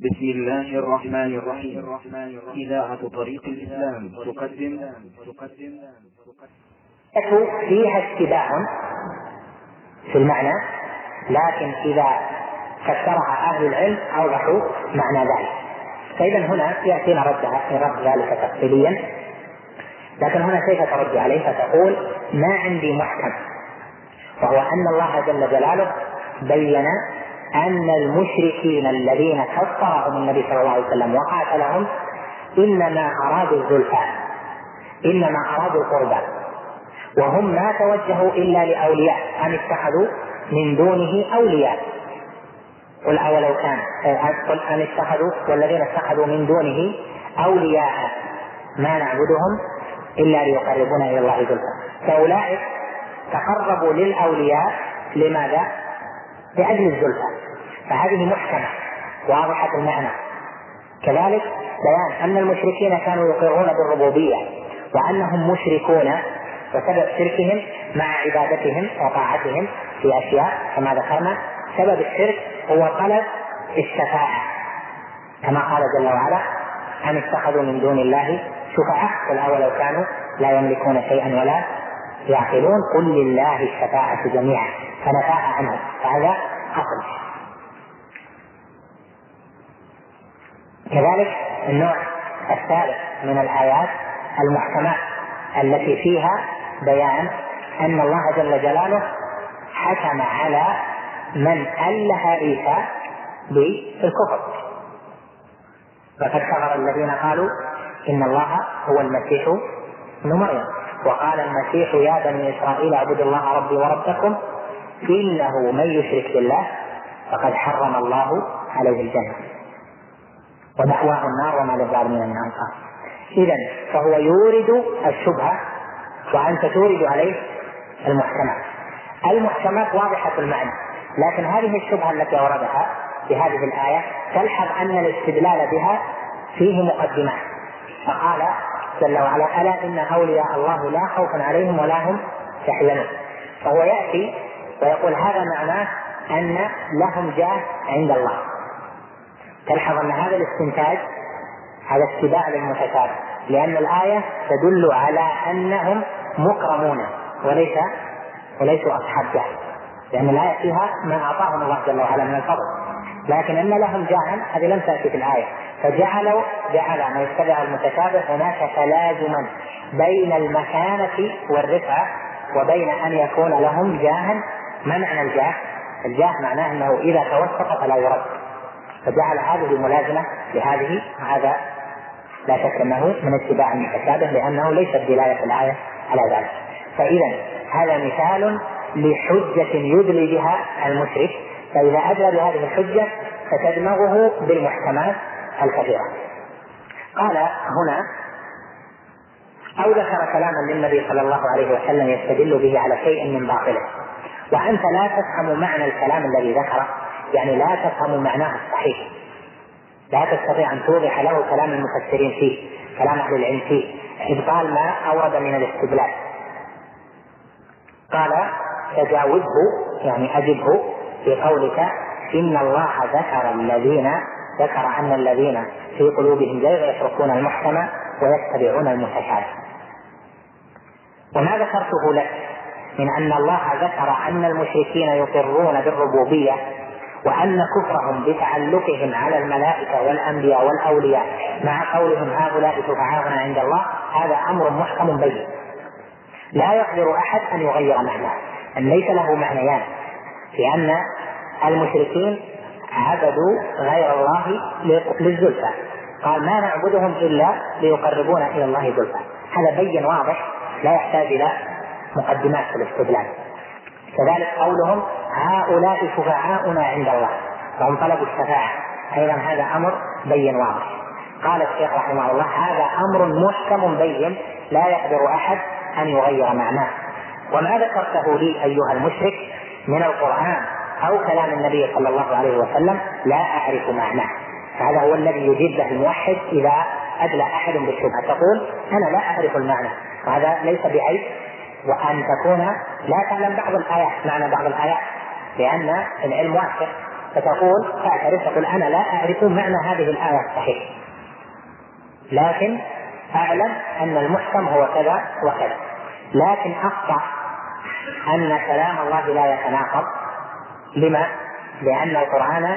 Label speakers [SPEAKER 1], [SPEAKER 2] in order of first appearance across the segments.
[SPEAKER 1] بسم الله الرحمن الرحيم. إذاعة طريق الإسلام تقدم
[SPEAKER 2] فيها اشتباه في المعنى، لكن إذا فسرها أهل العلم أوضحوا معنى ذلك. فإذا هنا يأتينا رد ذلك تفصيليا، لكن هنا كيف ترد عليه؟ فتقول: ما عندي محكم، وهو أن الله جل جلاله بين أن المشركين الذين كفرهم النبي صلى الله عليه وسلم وقاتلهم إنما أرادوا الزلفى، إنما أرادوا القربى، وهم ما توجهوا إلا لأولياء أن اتخذوا من دونه أولياء. قل أولو كان قل أن اتخذوا والذين اتخذوا من دونه أولياء ما نعبدهم إلا ليقربونا إلى الله زلفى. فأولئك تقربوا للأولياء لماذا؟ لأجل الزلفى. فهذه محكمة واضحة المعنى. كذلك بيان أن المشركين كانوا يقرون بالربوبية وأنهم مشركون وسبب شركهم مع عبادتهم وطاعتهم في أشياء كما ذكرنا. سبب الشرك هو طلب الشفاعة، كما قال جل وعلا: أن اتخذوا من دون الله شفعاء قل أولو كانوا لا يملكون شيئا ولا يعقلون قل لله الشفاعة جميعا، فنفاها عنه. فهذا أصل. كذلك النوع الثالث من الآيات المحكمات التي فيها بيان أن الله جل جلاله حكم على من أله عيسى بالكفر. فقد كفر الذين قالوا إن الله هو المسيح ابن مريم، وقال المسيح يا بني إسرائيل اعبدوا الله ربي وربكم إنه من يشرك بالله فقد حرم الله عليه الجنة ومأواه النار وما للظالمين من أنصار. إذن فهو يورد الشبهة وأنت تورد عليه المحكمات. المحكمات واضحة المعنى، لكن هذه الشبهة التي أوردها في هذه الآية تلحظ أن الاستدلال بها فيه مقدمات. فقال جل وعلا: ألا إن أولياء الله لا خوف عليهم ولا هم يحزنون. فهو يأتي ويقول هذا معناه أن لهم جاه عند الله. تلحظ أن هذا الاستنتاج هذا اتباع للمتشابه، لأن الآية تدل على أنهم مكرمون وليسوا أصحاب جاه، لأن الآية فيها ما أعطاهم الله جل وعلا من الفضل، لكن أن لهم جاها هذه لم تأتي في الآية. فجعل ما يتبع المتشابه هناك تلازما بين المكانة والرفعة وبين أن يكون لهم جاها. ما معنى الجاه؟ الجاه معناه أنه إذا توسط فلا يرد، فجعل هذه ملازمة لهذه، وهذا لا شك أنه من اتباع المتشابه لأنه ليس دلالة الآية على ذلك. فإذا هذا مثال لحجة يدلي بها المشرك، فإذا أدلى بهذه الحجة فتدمغه بالمحكمات الكثيرة. قال هنا: أو ذكر كلاما للنبي صلى الله عليه وسلم يستدل به على شيء من باطله وأنت لا تفهم معنى الكلام الذي ذكره، يعني لا تفهم معناه الصحيح، لا تستطيع أن توضح له كلام المفسرين فيه، كلام أهل العلم فيه، إبطال ما أورد من الاستدلال. قال: تجاوزه يعني أجبه في قولك إن الله ذكر أن الذين في قلوبهم زيغ يتركون المحكم ويتبعون المتشابه. وما ذكرته لك من أن الله ذكر أن المشركين يقرون بالربوبية وأن كفرهم بتعلقهم على الملائكة والأنبياء والأولياء مع قولهم هؤلاء شفعاؤنا عند الله، هذا أمر محكم بين لا يقدر أحد أن يغير معناه، أن ليس له معنيان، لأن المشركين عبدوا غير الله للزلفى، قال ما نعبدهم إلا ليقربونا إلى الله زلفى. هذا بين واضح لا يحتاج إلى مقدمات في الاستدلال. كذلك قولهم هؤلاء شفعاؤنا عند الله، فهم طلبوا الشفاعة، أيضا هذا أمر بين واضح. قال الشيخ رحمه الله: هذا أمر محكم بين لا يقدر أحد أن يغير معناه. وما ذكرته لي أيها المشرك من القرآن أو كلام النبي صلى الله عليه وسلم لا أعرف معناه. هذا هو الذي يجيب له الموحد إذا أدلى أحد بالشبهة، تقول أنا لا أعرف المعنى، وهذا ليس بعيب، وأن تكون لا تعلم بعض الآيات معنى بعض الآيات، لأن العلم واسع تقول أنا لا أعرف معنى هذه الآية الصحيح، لكن أعلم أن المحكم هو كذا وكذا، لكن أخطأ أن كلام الله لا يتناقض. لما؟ لأن القرآن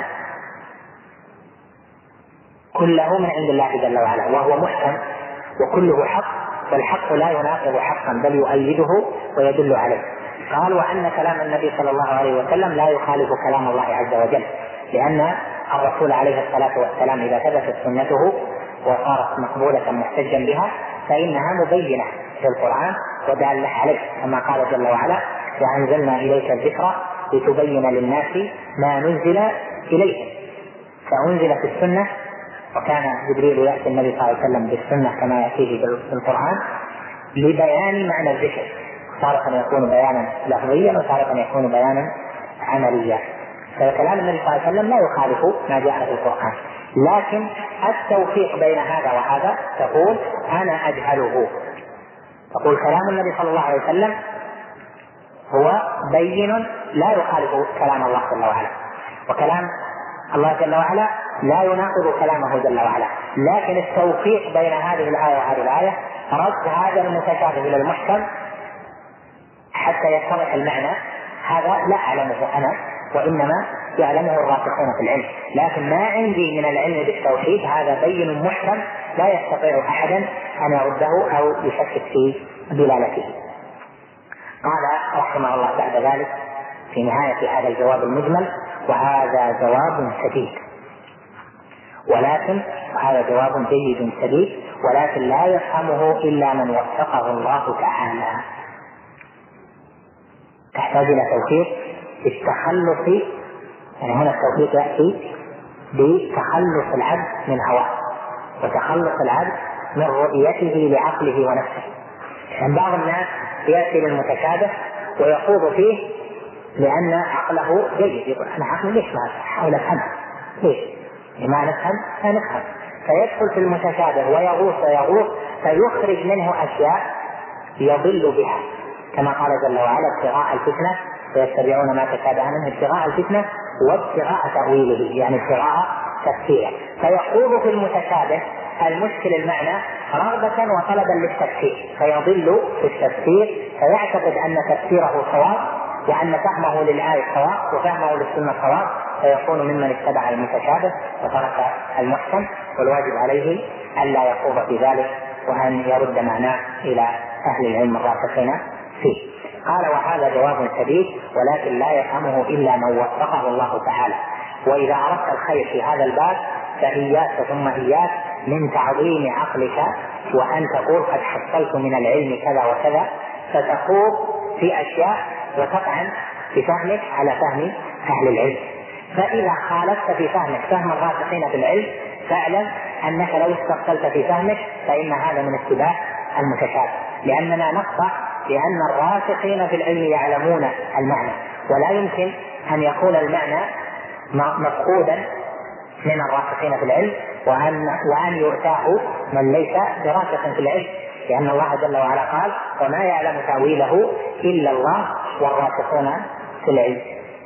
[SPEAKER 2] كله من عند الله جل وعلا، وهو محكم وكله حق، والحق لا يناقض حقا بل يؤيده ويدل عليه. قال وأن كلام النبي صلى الله عليه وسلم لا يخالف كلام الله عز وجل، لأن الرسول عليه الصلاة والسلام إذا ثبتت سنته وصارت مقبولة محتجا بها فإنها مبينة في القرآن ودالة عليه، كما قال جل وعلا وأنزلنا إليك الذكر لتبين للناس ما نزل إليهم. فأنزل في السنة، وكان جبريل يأتي النبي صلى الله عليه وسلم بالسنة كما يأتيه بالقرآن لبيان معنى الذكر، تارة يكون بيانا لفظيا وتارة يكون بيانا عمليا. فكلام النبي صلى الله عليه وسلم لا يخالف ما جاء في القرآن، لكن التوفيق بين هذا وهذا تقول أنا أجهله. تقول كلام النبي صلى الله عليه وسلم هو بين لا يخالف كلام الله جل وعلا، وكلام الله جل وعلا لا يناقض كلامه جل وعلا، لكن التوفيق بين هذه الآية وهذه الآية رد هذا المتشابه إلى المحكم حتى يتضح المعنى. هذا لا أعلمه أنا، وإنما يعلمه الراسخون في العلم، لكن ما عندي من العلم بالتوحيد. هذا بين محكم لا يستطيع أحدا أن يرده أو يشكك في دلالته. قال رحمه الله بعد ذلك في نهاية هذا الجواب المجمل: وهذا جواب سديد، ولكن هذا جواب جيد سديد، ولكن لا يفهمه إلا من وفقه الله تعالى. تحتاج إلى توفيق التخلص، يعني هنا التوفيق يأتي بتخلص العبد من هواه وتخلص العبد من رؤيته لعقله ونفسه. يعني بعض الناس يأتي للمتشابه ويخوض فيه لأن عقله جيد، يقول أنا عقلي ليش ما أحاول أفهم، ليش ما نفهم فنفهم، فيدخل في المتشابه ويغوص فيخرج منه أشياء يضل بها، كما قال جل وعلا: ابتغاء الفتنة ويتبعون ما تشابه منه، ابتغاء الفتنة وابتغاء تأويله، يعني ابتغاء تفسيره، فيخوض في المتشابه المشكل المعنى رغبة وطلبا للتفسير، فيضل في التفسير، فيعتقد أن تفسيره صواب وأن فهمه للآية صواب وفهمه للسنة صواب، فيكون ممن اتبع المتشابه وترك المحكم، والواجب عليه ألا يخوض في ذلك وأن يرد معناه إلى أهل العلم الراسخين فيه. قال: وهذا جواب سديد، ولكن لا يفهمه إلا من وفقه الله تعالى. وإذا أردت الخير في هذا الباب فإياك ثم إياك من تعظيم عقلك وأن تقول قد حصلت من العلم كذا وكذا، فتخوض في أشياء وتطعن بفهمك على فهم أهل العلم. فإذا خالفت في فهمك فهم الراسخين في العلم فاعلم أنك لو استقلت في فهمك فإن هذا من اتباع المتشابه، لأننا نقطع لأن الراسخين في العلم يعلمون المعنى، ولا يمكن أن يكون المعنى مفقودا من الراسخين في العلم وأن يؤتاه من ليس براسخ في العلم، لأن الله جل وعلا قال: وما يعلم تأويله إلا الله والراسخون في العلم.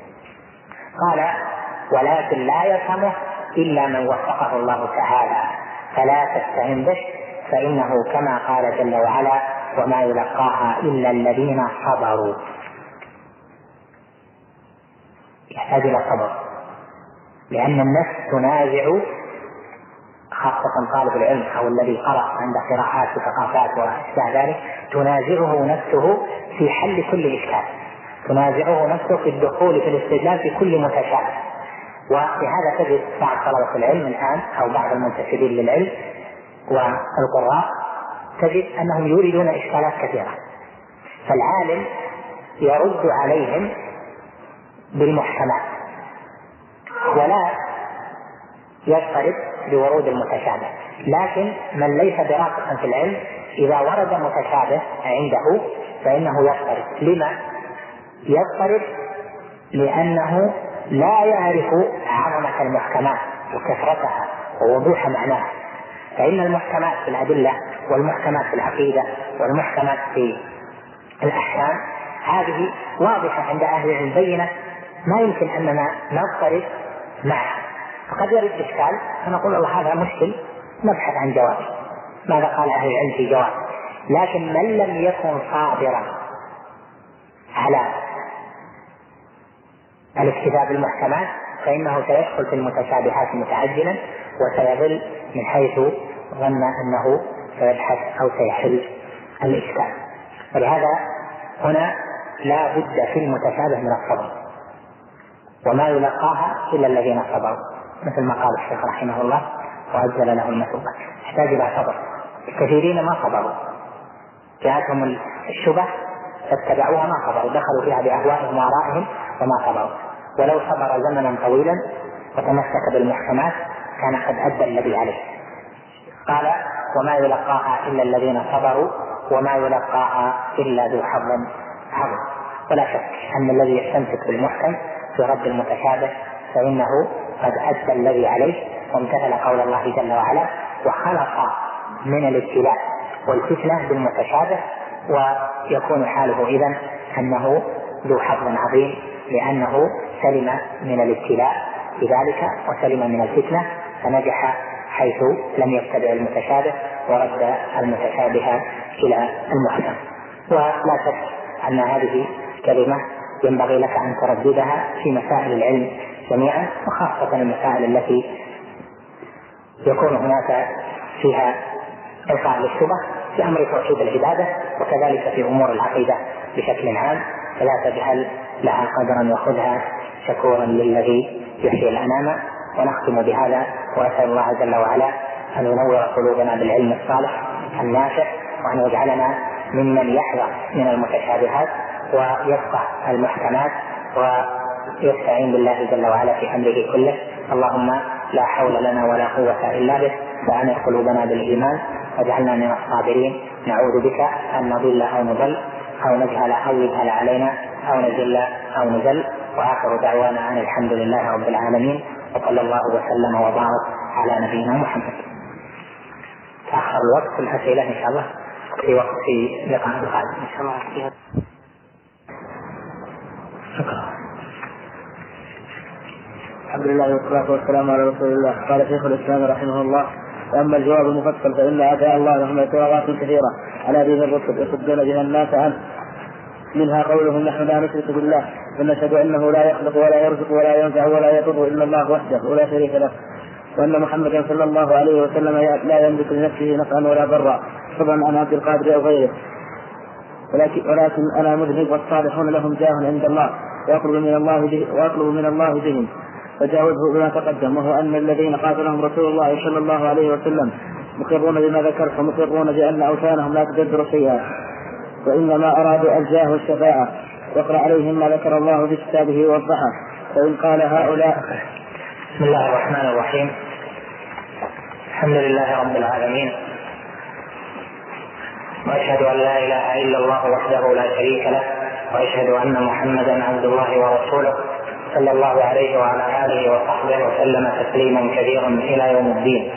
[SPEAKER 2] قال: ولكن لا يفهمه إلا من وفقه الله تعالى، فلا تستهن به، فإنه كما قال جل وعلا: وما يلقاها إلا الذين صبروا. يحتاج إلى صبر، لأن النفس تنازع، خاصة طالب العلم أو الذي قرأ عند قراءات وثقافات وأشباه ذلك، تنازعه نفسه في حل كل إشكال، تنازعه نفسه في الدخول في الاستدلال في كل متشابه. وبهذا تجد بعض طلبة العلم الآن أو بعض المنتسبين للعلم والقراء تجد أنهم يوردون إشكالات كثيرة، فالعالم يرد عليهم بالمحكمات ولا يضطرب بورود المتشابه. لكن من ليس براسخ في العلم إذا ورد متشابه عنده فإنه يضطرب. لما يضطرب؟ لأنه لا يعرف عظمة المحكمات وكثرتها ووضوح معناها. فإن المحكمات في الأدلة والمحكمات في العقيدة والمحكمات في الأحكام هذه واضحة عند أهل العلم بينة، ما يمكن أننا نضطرب معه. فقد يرد إشكال فنقول الله هذا مشكل نبحث عن جواب، ماذا قال أهل العلم في جواب. لكن من لم يكن صابرا على الاكتفاء بالمحكمات فإنه سيدخل في المتشابهات متعجلا وسيضل من حيث ظن أنه سيبحث أو سيحل الإشكال. ولهذا هنا لا بد في المتشابه من الصبر، وما يلقاها إلا الذين صبروا، مثل ما قال الشيخ رحمه الله وأجل له المثوبة، يحتاج إلى صبر. الكثيرين ما صبروا، جاءتهم الشبه فاتبعوها ما صبروا، دخلوا فيها بأهوائهم وآرائهم وما صبروا. ولو صبر زمنا طويلا وتمسك بالمحكمات كان قد أدى الذي عليه. قال وما يلقاها إلا الذين صبروا وما يلقاها إلا ذو حظ عظيم. ولا شك أن الذي يستمسك بالمحكم في رد المتشابه فإنه قد أدى الذي عليه وامتثل قول الله جل وعلا وخلق من الابتلاء والفتنة بالمتشابه، ويكون حاله إذن أنه ذو حظ عظيم لأنه سلم من الابتلاء بذلك وسلم من الفتنة فنجح حيث لم يتبع المتشابه ورد المتشابه إلى المحكم. ولا شك أن هذه كلمة ينبغي لك أن ترددها في مسائل العلم جميعا، وخاصة المسائل التي يكون هناك فيها إلقاء للشبه في أمر توحيد العبادة وكذلك في أمور العقيدة بشكل عام، فلا تجهل لها قدرا وخذها شكورا للذي يحيي الأنام. ونختم بهذا وأسأل الله جل وعلا أن ينور قلوبنا بالعلم الصالح النافع، وأن يجعلنا ممن يحذر من المتشابهات ويفقه المحكمات ويستعين بالله جل وعلا في أمره كله. اللهم لا حول لنا ولا قوة إلا بك، فأنر قلوبنا بالإيمان واجعلنا من الصابرين. نعوذ بك أن نضل أو نضل أو نجهل أو يجهل علينا أو نذل أو نذل. وآخر دعوانا أن الحمد لله رب العالمين، وصلى الله وسلم وبارك على نبينا محمد. تأخر الوقت في الأسئلة إن شاء الله في وقت في لقاء القادم إن شاء الله. شكرا.
[SPEAKER 3] الحمد لله والصلاة والسلام على رسول الله. قال شيخ الإسلام رحمه الله: وأما الجواب المفصل فإن أعداء الله لهم اعتراضات كثيرة على دين الرسل يصدون بها الناس عنه، منها قولهم نحن لا نشرك بالله ونشهد أنه لا يخلق ولا يرزق ولا ينفع ولا يضر إلا الله وحده ولا شريك له، وأن محمدا صلى الله عليه وسلم لا يملك لنفسه نفعا ولا ضرا فضلا عن عبد القادر أو غيره، ولكن أنا مذنب والصالحون لهم جاه عند الله وأطلب من الله بهم. فجاوزه بما تقدم، وهو أن الذين قاتلهم رسول الله صلى الله عليه وسلم مقرون بما ذكرت ومقرون بأن أوثانهم لا تدبر شيئا، وإنما أرادوا الجاه والشفاعة. واقرأ عليهم ما ذكر الله في كتابه ووضحه. فإن قال هؤلاء:
[SPEAKER 2] بسم الله الرحمن الرحيم. الحمد لله رب العالمين، وأشهد أن لا إله إلا الله وحده لا شريك له، وأشهد أن محمدا عبد الله ورسوله صلى الله عليه وعلى آله وصحبه وسلم تسليما كثيرا إلى يوم الدين.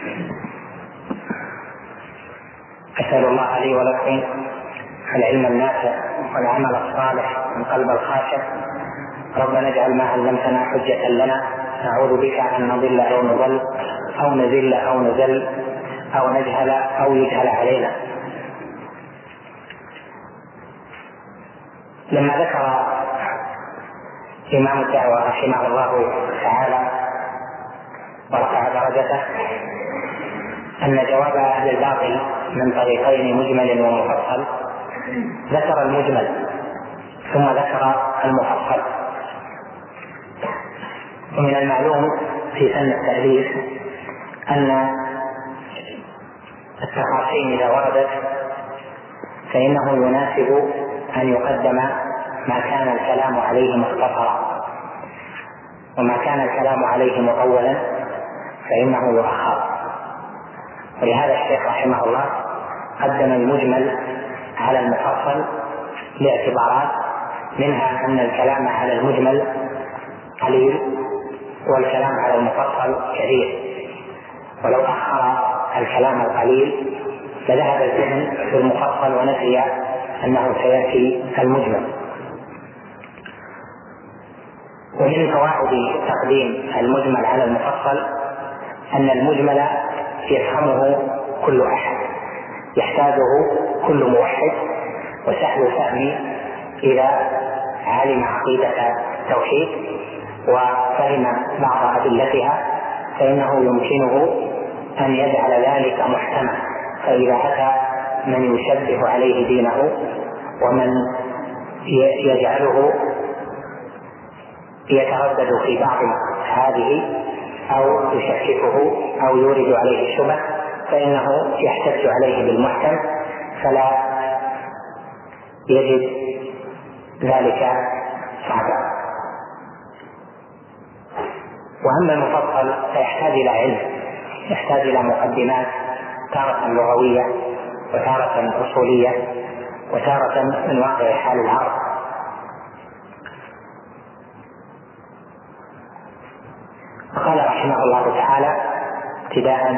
[SPEAKER 2] أسأل الله لي ولكم العلم النافع والعمل الصالح والقلب الخاشع. ربنا اجعل ما علمتنا حجة لنا، نعوذ بك أن نضل أو نضل أو نذل أو نذل أو نجهل أو يجهل علينا. لما ذكر إمام الدعوة رحمه الله تعالى ورفع درجته أن جواب أهل الباطل من طريقين مجمل ومفصل، ذكر المجمل ثم ذكر المفصل. ومن المعلوم في فن التأليف أن التفاصيل إذا وردت فإنه يناسب أن يقدم ما كان الكلام عليه مختصرا، وما كان الكلام عليه مطولا فإنه يؤخر. ولهذا الشيخ رحمه الله قدم المجمل على المفصل لاعتبارات، منها أن الكلام على المجمل قليل والكلام على المفصل كثير، ولو أخر الكلام القليل لذهب الذهن في المفصل ونسي أنه سيأتي المجمل. ومن فوائد تقديم المجمل على المفصل أن المجمل يفهمه كل أحد، يحتاجه كل موحد، وسهل الفهم إذا علم عقيدة التوحيد وفهم بعض أدلتها، فإنه يمكنه أن يجعل ذلك محكما. فإذا أتى من يشبه عليه دينه ومن يجعله يتردد في بعض هذه أو يشككه أو يورد عليه الشبه، فإنه يحتج عليه بالمحكم فلا يجد ذلك صعبا. وأما المفصل فيحتاج إلى علم، يحتاج إلى مقدمات تارة لغوية وتارة أصولية وتارة من واقع حال العرب. وقال رحمه الله تعالى ابتداء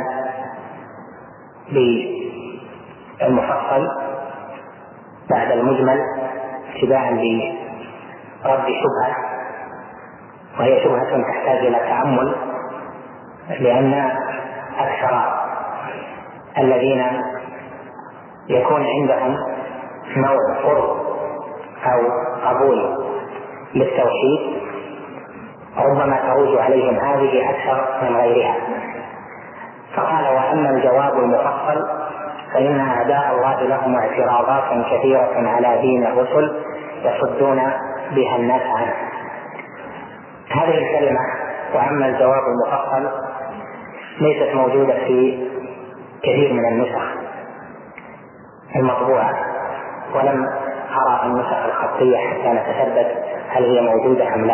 [SPEAKER 2] بالمفصل بعد المجمل، ابتداء برد شبهة، وهي شبهة تحتاج إلى تأمل، لأن أكثر الذين يكون عندهم نوع قرب أو قبول للتوحيد ربما تروج عليهم هذه أكثر من غيرها. فقال: وأما الجواب المفصل فإن أعداء الله لهم اعتراضات كثيرة على دين الرسل يصدون بها الناس عنه. هذه الكلمة وأما الجواب المفصل ليست موجودة في كثير من النسخ المطبوعة، ولم أرى النسخ الخطية حتى نتثبت هل هي موجودة أم لا.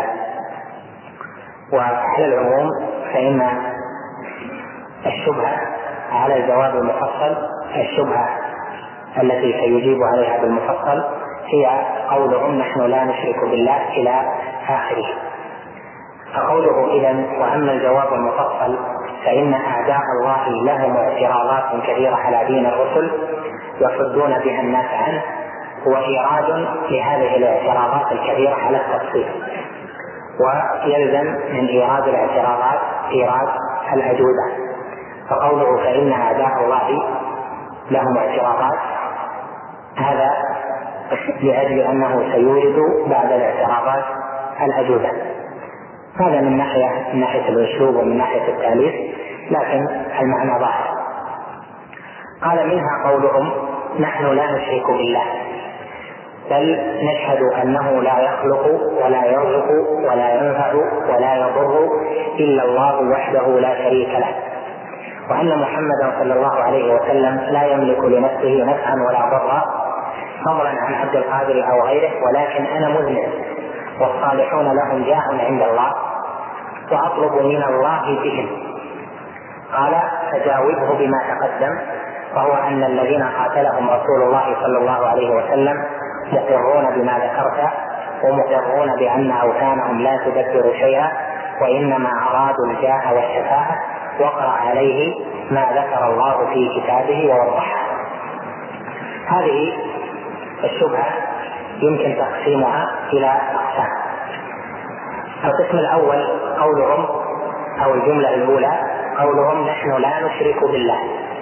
[SPEAKER 2] وعلى العموم فإن الشبهة على الجواب المفصل، الشبهة التي سيجيب عليها بالمفصل هي قولهم: نحن لا نشرك بالله إلى آخره. فقوله إذن وأما الجواب المفصل فإن أعداء الله لهم اعتراضات كثيرة على دين الرسل يصدون بها الناس عنه، هو إيراد لهذه الاعتراضات الكثيرة على التفصيل، ويلزم من إيراد الاعتراضات إيراد الأجوبة. فقوله فإن أعداء الله لهم اعتراضات هذا لأجل أنه سيورد بعد الاعتراضات الأجوبة. هذا من ناحية الأسلوب ومن ناحية التأليف، لكن المعنى ظاهر. قال: منها قولهم: نحن لا نشرك بالله، بل نشهد أنه لا يخلق ولا يرزق ولا ينفع ولا يضر إلا الله وحده لا شريك له، وأن محمدا صلى الله عليه وسلم لا يملك لنفسه نفعا ولا ضرا فضلا عن عبد القادر أو غيره، ولكن أنا مذنب والصالحون لهم جاه عند الله وأطلب من الله بهم. قال: فجاوبه بما تقدم، وهو أن الذين قاتلهم رسول الله صلى الله عليه وسلم مقرون بما ذكرت، ومقرون بأن أوثانهم لا تدبر شيئا وإنما أرادوا الجاه والشفاعة، وقرأ عليه ما ذكر الله في كتابه ووضحه. هذه الشبهة يمكن تقسيمها إلى أقسام. القسم الأول قولهم أو الجملة الأولى قولهم: نحن لا نشرك بالله.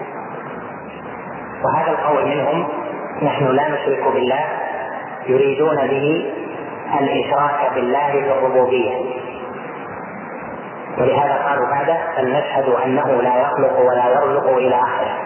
[SPEAKER 2] وهذا القول منهم نحن لا نشرك بالله يريدون به الإشراك بالله في الربوبية، ولهذا قالوا بعده: فلنشهد أنه لا يخلق ولا يرزق إلى آخره.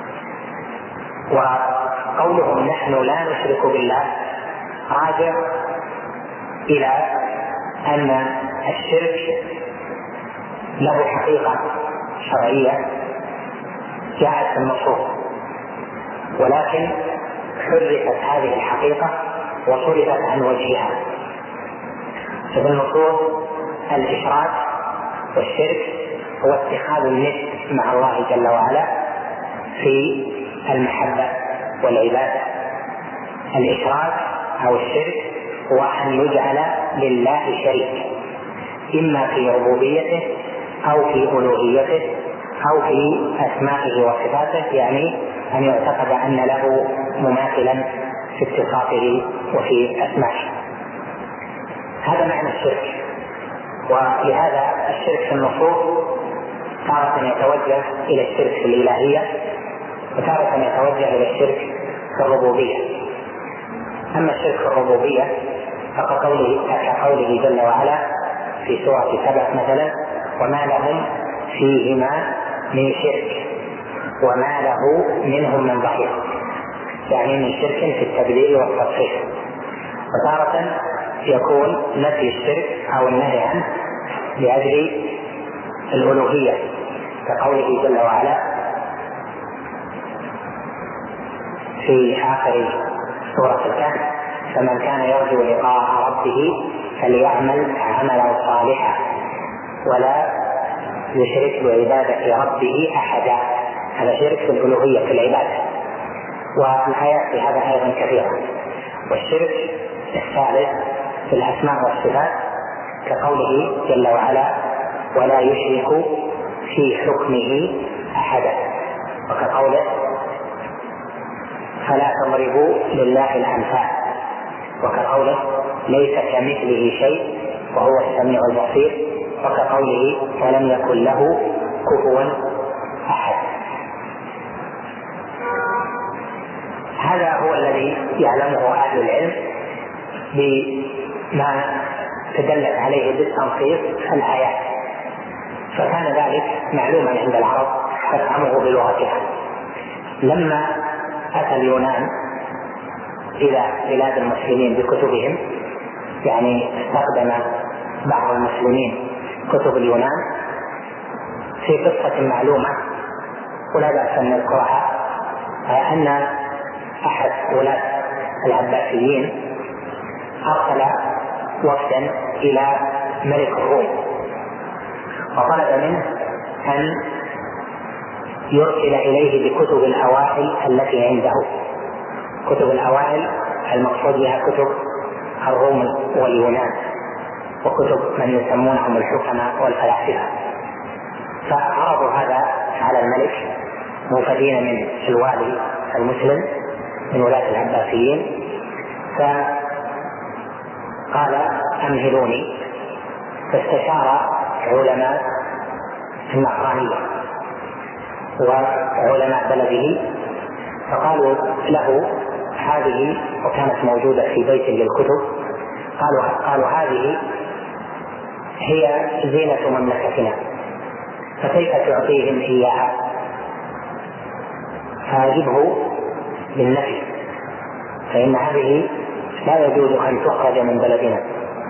[SPEAKER 2] وقولهم نحن لا نشرك بالله راجع إلى أن الشرك له حقيقة شرعية جاءت في النصوص، ولكن حرفت هذه الحقيقة وصرفت عن وجهها. ففي النصوص الإشراك والشرك هو اتخاذ الند مع الله جل وعلا في المحبة والعبادة. الإشراك أو الشرك هو أن يجعل لله شريك، إما في ربوبيته أو في ألوهيته أو في أسمائه وصفاته، يعني أن يعتقد أن له مماثلا في اتصافه وفي أسمائه. هذا معنى الشرك. ولهذا الشرك في النصوص تارة يتوجه إلى الشرك في الإلهية، وتارة يتوجه إلى الشرك في الربوبية. أما الشرك في الربوبية كقوله جل وعلا في سورة سبع مثلا: وما لهم فيهما من شرك وما له منهم من ظهير، يعني من شرك في التبديل والتصحيح. وتارة يكون نفي الشرك أو النهي عنه لأجل الألوهية، كقوله جل وعلا في آخر سورة الكهف: فمن كان يرجو لقاء ربه فليعمل عملا صالحا ولا يشرك بعبادة ربه أحدا. هذا شرك في الألوهية في العبادة، والآيات في هذا أيضا كثيرة. والشرك الثالث في الأسماء والصفات كقوله جل وعلا: ولا يشرك في حكمه أحدا، وكقوله: فلا تضربوا لله الأمثال، وكقوله: ليس كمثله شيء وهو السميع البصير، وكقوله: ولم يكن له كفوا أحد. هذا هو الذي يعلمه أهل العلم بما تدلت عليه بالتنصيص الآيات، فكان ذلك معلوما عند العرب تفهمه بلغتها. لما أتى اليونان إلى بلاد المسلمين بكتبهم، يعني استخدم بعض المسلمين كتب اليونان، في قصة معلومة ولا بأس أن نذكرها، أن أحد ولاة العباسيين أرسل وفدا إلى ملك الروم وطلب منه أن يرسل إليه بكتب الأوائل التي عنده. كتب الأوائل المقصود بها كتب الروم واليونان، وكتب من يسمونهم الحكماء والفلاسفة. فعرضوا هذا على الملك موفدين من الوالي المسلم من ولاة العباسيين، فقال: أمهلوني. فاستشار علماء النصرانية وعلماء بلده، فقالوا له: هذه، وكانت موجودة في بيت للكتب، قالوا: هذه هي زينة مملكتنا، فكيف تعطيهم إياها؟ فأجبه بالنفي، فإن هذه لا يجوز أن تخرج من بلدنا.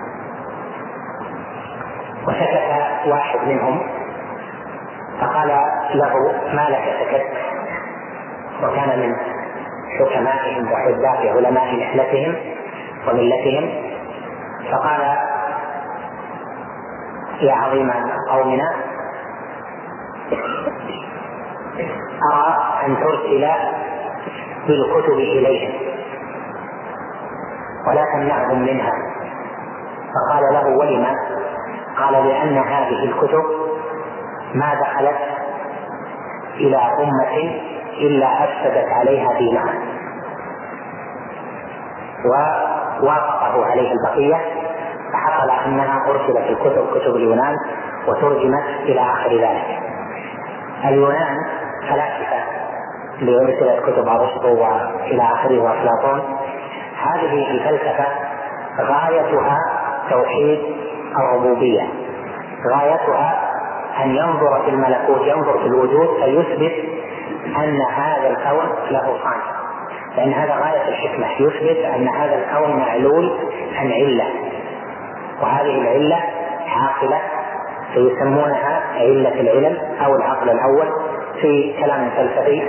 [SPEAKER 2] وسكت واحد منهم فقال له: ما لك سكت؟ وكان من حكمائهم وحداث علماء نحلتهم وملتهم، فقال: يا عظيم قومنا، أرى أن ترسل بالكتب إليهم ولا تمنعهم منها. فقال له: ولما؟ قال: لأن هذه الكتب ما دخلت إلى أمة إلا أفسدت عليها دينها. ووافقه عليه البقية، فحصل أنها أرسلت الكتب كتب اليونان وترجمت إلى آخر ذلك. اليونان فلاسفة لأرسلت كتب أرسطو وإلى آخره وأفلاطون. هذه الفلسفة غايتها توحيد الربوبية، غايتها أن ينظر في الملكوت، ينظر في الوجود فيثبت أن هذا الكون له صانع، لأن هذا غاية الحكمة، يثبت أن هذا الكون معلول عن علة، وهذه العلة عاقلة، فيسمونها علة العلم أو العقل الأول في كلام فلسفي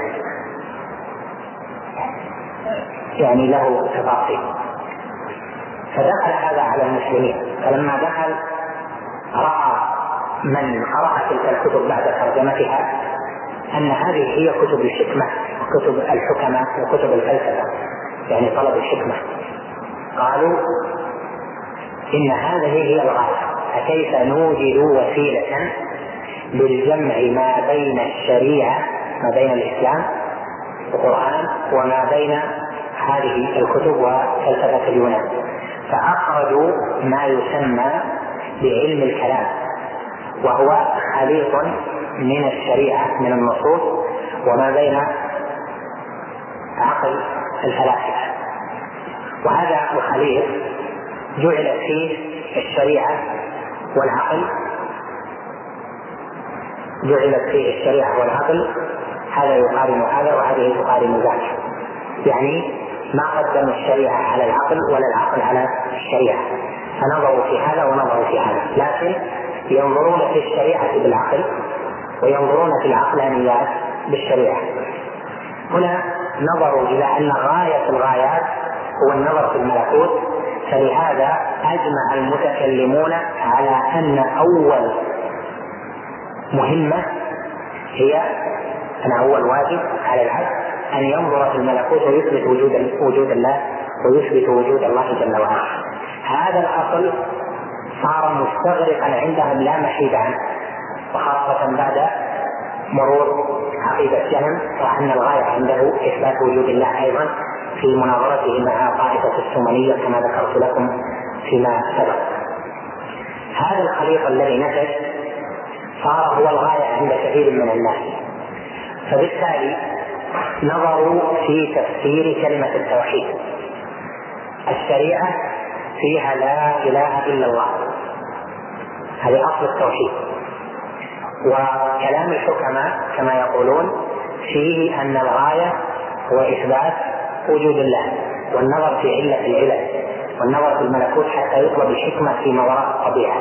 [SPEAKER 2] يعني له تفاصيل. فدخل هذا على المسلمين، فلما دخل رأى من قرأ تلك الكتب بعد ترجمتها أن هذه هي كتب الحكمة وكتب الحكماء وكتب الفلسفة، يعني طلب الحكمة. قالوا: إن هذه هي الغاية، فكيف نوجد وسيلة للجمع ما بين الشريعة، ما بين الإسلام والقرآن، وما بين هذه الكتب وفلسفة اليونان؟ فأخرجوا ما يسمى بعلم الكلام، وهو خليط من الشريعة من النصوص وما بين عقل الفلاسفة. وهذا الخليط جعلت فيه الشريعة والعقل، هذا يقارن هذا وهذه تقارن ذاك، يعني ما قدموا الشريعة على العقل ولا العقل على الشريعة، فنظروا في هذا ونظروا في هذا، لكن ينظرون في الشريعة بالعقل وينظرون في العقلانيات بالشريعة. هنا نظروا إلى أن غاية الغايات هو النظر في الملكوت، فلهذا أجمع المتكلمون على أن أول مهمة هي أن أول واجب على العبد أن ينظر في الملكوت ويثبت وجود الله ويثبت وجود الله جل وعلا. هذا الأصل صار مستغرقا عندهم لا محيد عنه، وخاصة بعد مرور عقيدة جهم، وأن الغاية عنده إثبات وجود الله أيضا في مناظرته مع طائفة السمنية كما ذكرت لكم فيما سبق. هذا الخليط الذي نتج صار هو الغاية عند كثير من الناس، فبالتالي نظروا في تفسير كلمة التوحيد. الشريعة فيها لا إله إلا الله، هذه أصل التوحيد، وكلام الحكماء كما يقولون فيه أن الغاية هو إثبات وجود الله والنظر في علة العلل والنظر في الملكوت حتى يطلب الحكمة فيما وراء الطبيعة.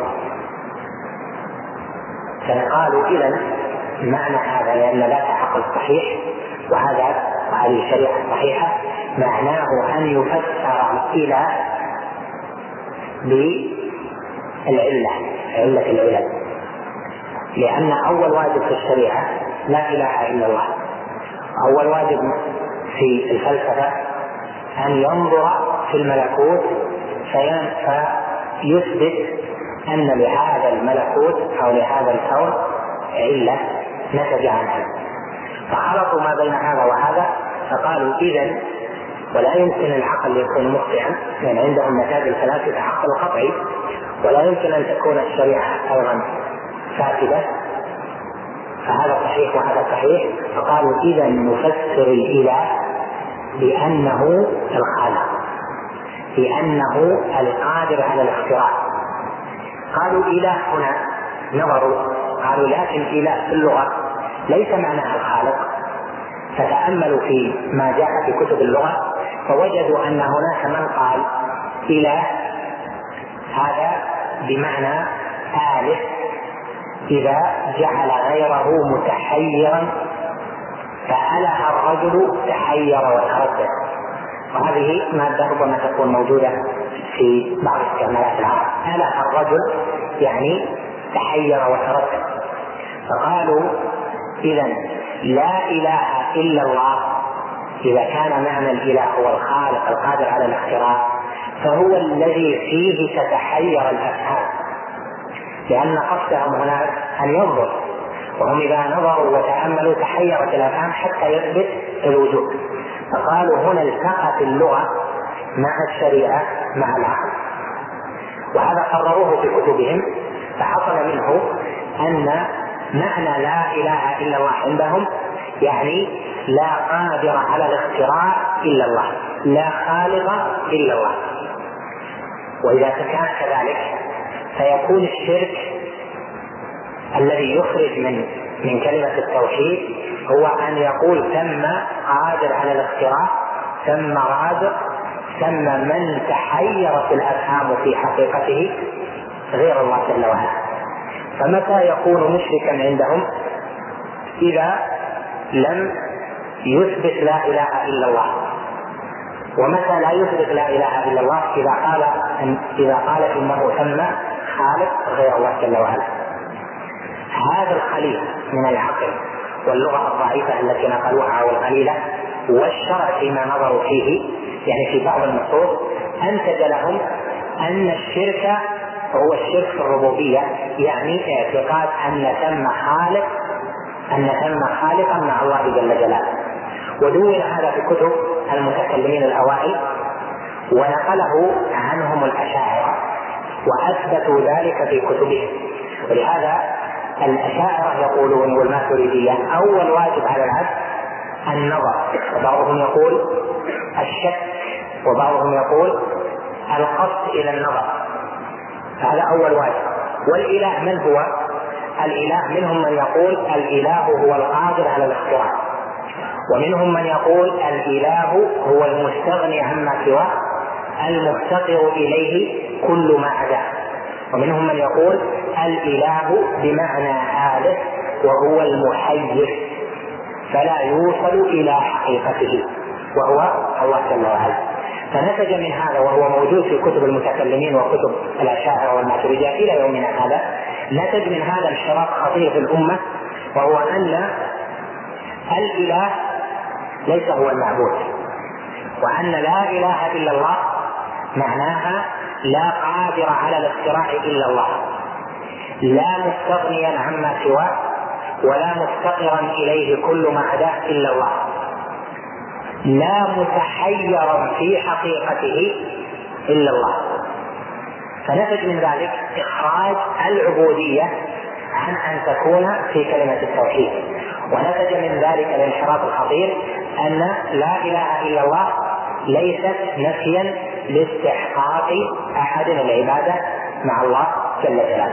[SPEAKER 2] فقالوا إذن معنى هذا، لأن لا عقل صحيح وهذه الشريعة الصحيحة، معناه أن يفسر الإله بالعلة، علة العلل، لأن أول واجب في الشريعة لا إله إلا الله. أول واجب في الفلسفة أن ينظر في الملكوت فيثبت أن لهذا الملكوت أو لهذا الكون علة نتج عنها، فخلطوا ما بين هذا وهذا، فقالوا إذن ولا يمكن العقل يكون مخطئا، لأن عندهم نتاج الفلاسفة عقل قطعي، ولا يمكن أن تكون الشريعة أيضا فاسدة، فهذا صحيح وهذا صحيح. فقالوا إذن نفسر الإله بأنه الخالق، بأنه القادر على الاختراع. قالوا إله هنا نظروا قالوا لكن إله في اللغة ليس معناها الخالق، فتأملوا في ما جاء في كتب اللغة فوجدوا أن هناك من قال إله هذا بمعنى آلف إذا جعل غيره متحيرا، فأله الرجل تحير وتردد، وهذه مادة ربما تكون موجودة في بعض استعمالات العرب، أله الرجل يعني تحير وتردد. فقالوا إذن لا إله إلا الله، إذا كان معنى الإله هو الخالق القادر على الاختراع، فهو الذي فيه تتحير الأفهام، لأن قصدهم هناك أن ينظر، وهم إذا نظروا وتأملوا تحيرت الأفهام حتى يثبت الوجود. فقالوا هنا التقت اللغة مع الشريعة مع العقل، وهذا قرروه في كتبهم، فحصل منه أن معنى لا إله إلا الله عندهم يعني لا قادر على الاختراع إلا الله، لا خالق إلا الله. وإذا كان كذلك فيكون الشرك الذي يخرج من كلمة التوحيد هو أن يقول ثم قادر على الاختراع، ثم رازق، ثم من تحيرت الأفهام في حقيقته غير الله جل وعلا. فمتى يكون مشركا عندهم؟ إذا لم يثبت لا إله إلا الله. ومتى لا يثبت لا إله إلا الله؟ إذا قال إنه ثم خالق غير الله جل وعلا. هذا الخليط من العقل واللغة الضعيفة التي نقلوها والقليلة والشرع فيما نظروا فيه، يعني في بعض النصوص، أنتج لهم أن الشرك هو الشرك في الربوبية، يعني اعتقاد أن ثم خالقا مع الله جل جلاله. ودون هذا في كتب المتكلمين الأوائل، ونقله عنهم الأشاعرة وأثبتوا ذلك في كتبهم. ولهذا الأشاعرة يقولون والماتريدية أول واجب على العبد النظر، وبعضهم يقول الشك، وبعضهم يقول القصد إلى النظر، هذا أول واجب. والإله من هو؟ الإله منهم من يقول الإله هو القادر على الاختراع، ومنهم من يقول الإله هو المستغني عما سواه المفتقر إليه كل ما عداه، ومنهم من يقول الإله بمعنى آله وهو المحير فلا يوصل إلى حقيقته وهو الله جل وعلا. فنتج من هذا، وهو موجود في كتب المتكلمين وكتب الأشاعرة والماتريدية إلى يومنا هذا، نتج من هذا انحراف خطير في الأمة، وهو أن الإله ليس هو المعبود، وأن لا إله إلا الله معناها لا قادر على الاختراع إلا الله، لا مستغنيا عما سواه ولا مفتقرا إليه كل ما عداه إلا الله، لا متحيرا في حقيقته إلا الله. فنتج من ذلك إخراج العبودية عن أن تكون في كلمة التوحيد، ونتج من ذلك الانحراف الخطير أن لا إله إلا الله ليست نفيا لاستحقاق أحد العبادة مع الله جل جلاله.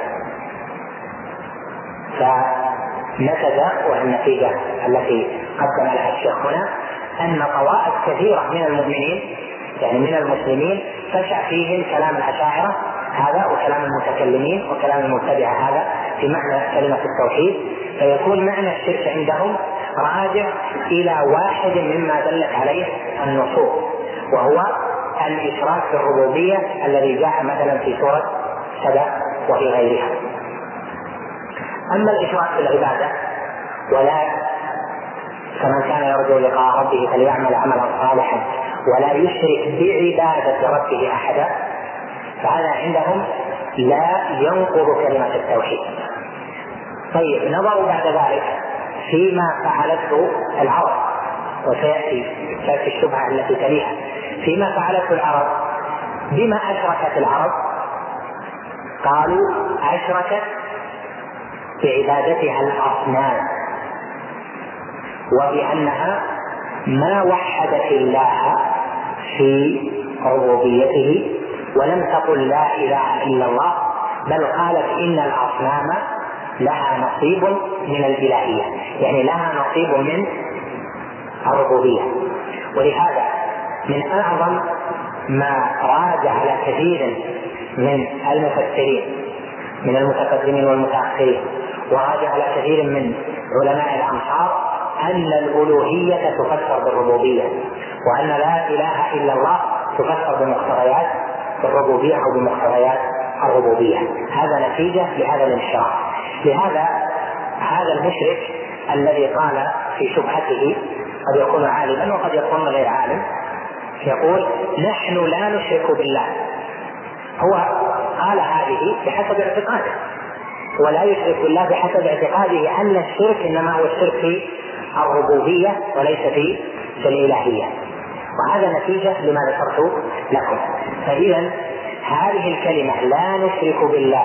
[SPEAKER 2] فنتج، والنتيجة التي قدم لها الشيخ هنا، أن طوائف كثيرة من المؤمنين يعني من المسلمين تشع فيهم كلام الأشاعرة هذا وكلام المتكلمين وكلام المبتدعة هذا في معنى كلمة التوحيد، فيكون معنى الشرك عندهم راجع إلى واحد مما دلت عليه النصوص، وهو الإشراك في الربوبية الذي جاء مثلا في سورة سبأ وفي غيرها. أما الإشراك في العبادة ولا فمن كان يرجو لقاء ربه فليعمل عملا صالحا ولا يشرك بعبادة ربه أحدا، فهذا عندهم لا ينقض كلمة التوحيد. طيب، نظروا بعد ذلك فيما فعلته العرب، وسيأتي الشبهة التي تليها، فيما فعلته العرب. بما أشركت العرب؟ قالوا أشركت بعبادتها الأصنام، وبأنها ما وحدت الله في ربوبيته ولم تقل لا إله إلا الله، بل قالت إن الأصنام لها نصيب من الإلهية، يعني لها نصيب من الربوبية. ولهذا من أعظم ما راجع على كثير من المفسرين من المتقدمين والمتأخرين، وراجع على كثير من علماء الأمصار، أن الألوهية تفسر بالربوبية، وأن لا إله إلا الله تفسر بمقتضيات الربوبية أو بمقتضيات الربوبية. هذا نتيجة لهذا الانحراف. لهذا هذا المشرك الذي قال في شبهته، قد يكون عالما وقد يكون غير عالم، يقول نحن لا نشرك بالله. هو قال هذه بحسب اعتقاده، ولا يشرك بالله بحسب اعتقاده أن الشرك إنما هو الشرك في الربوبية وليس في الإلهية، وهذا نتيجة لما ذكرت لكم. فإذا هذه الكلمة لا نشرك بالله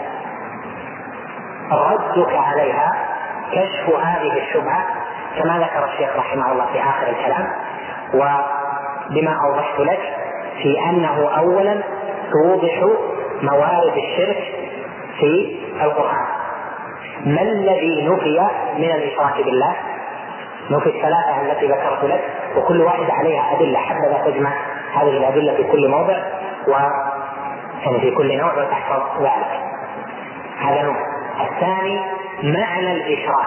[SPEAKER 2] ردك عليها كشف هذه الشبهة كما ذكر الشيخ رحمه الله في آخر الكلام، وبما أوضحت لك في أنه أولا توضح موارد الشرك في القرآن. ما الذي نفي من الإشراك بالله؟ نفي الثلاثة التي ذكرت لك، وكل واحدة عليها أدلة، حبذا تجمع هذه الأدلة في كل موضع يعني في كل نوع وتحفظ ذلك. هذا نوع. الثاني معنى الإشراك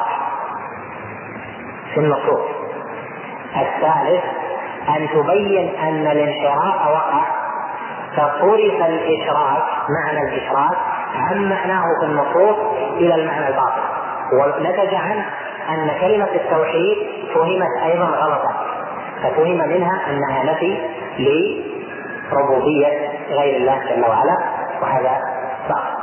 [SPEAKER 2] في النصوص. الثالث أن تبين أن الانحراف وقع فصرف الإشراك معنى الإشراك عن معناه في النصوص إلى المعنى الباطل، ونتج عنه أن كلمة التوحيد فهمت أيضا غلطا، ففهم منها أنها نفي لربوبية غير الله جل وعلا، وهذا باطل.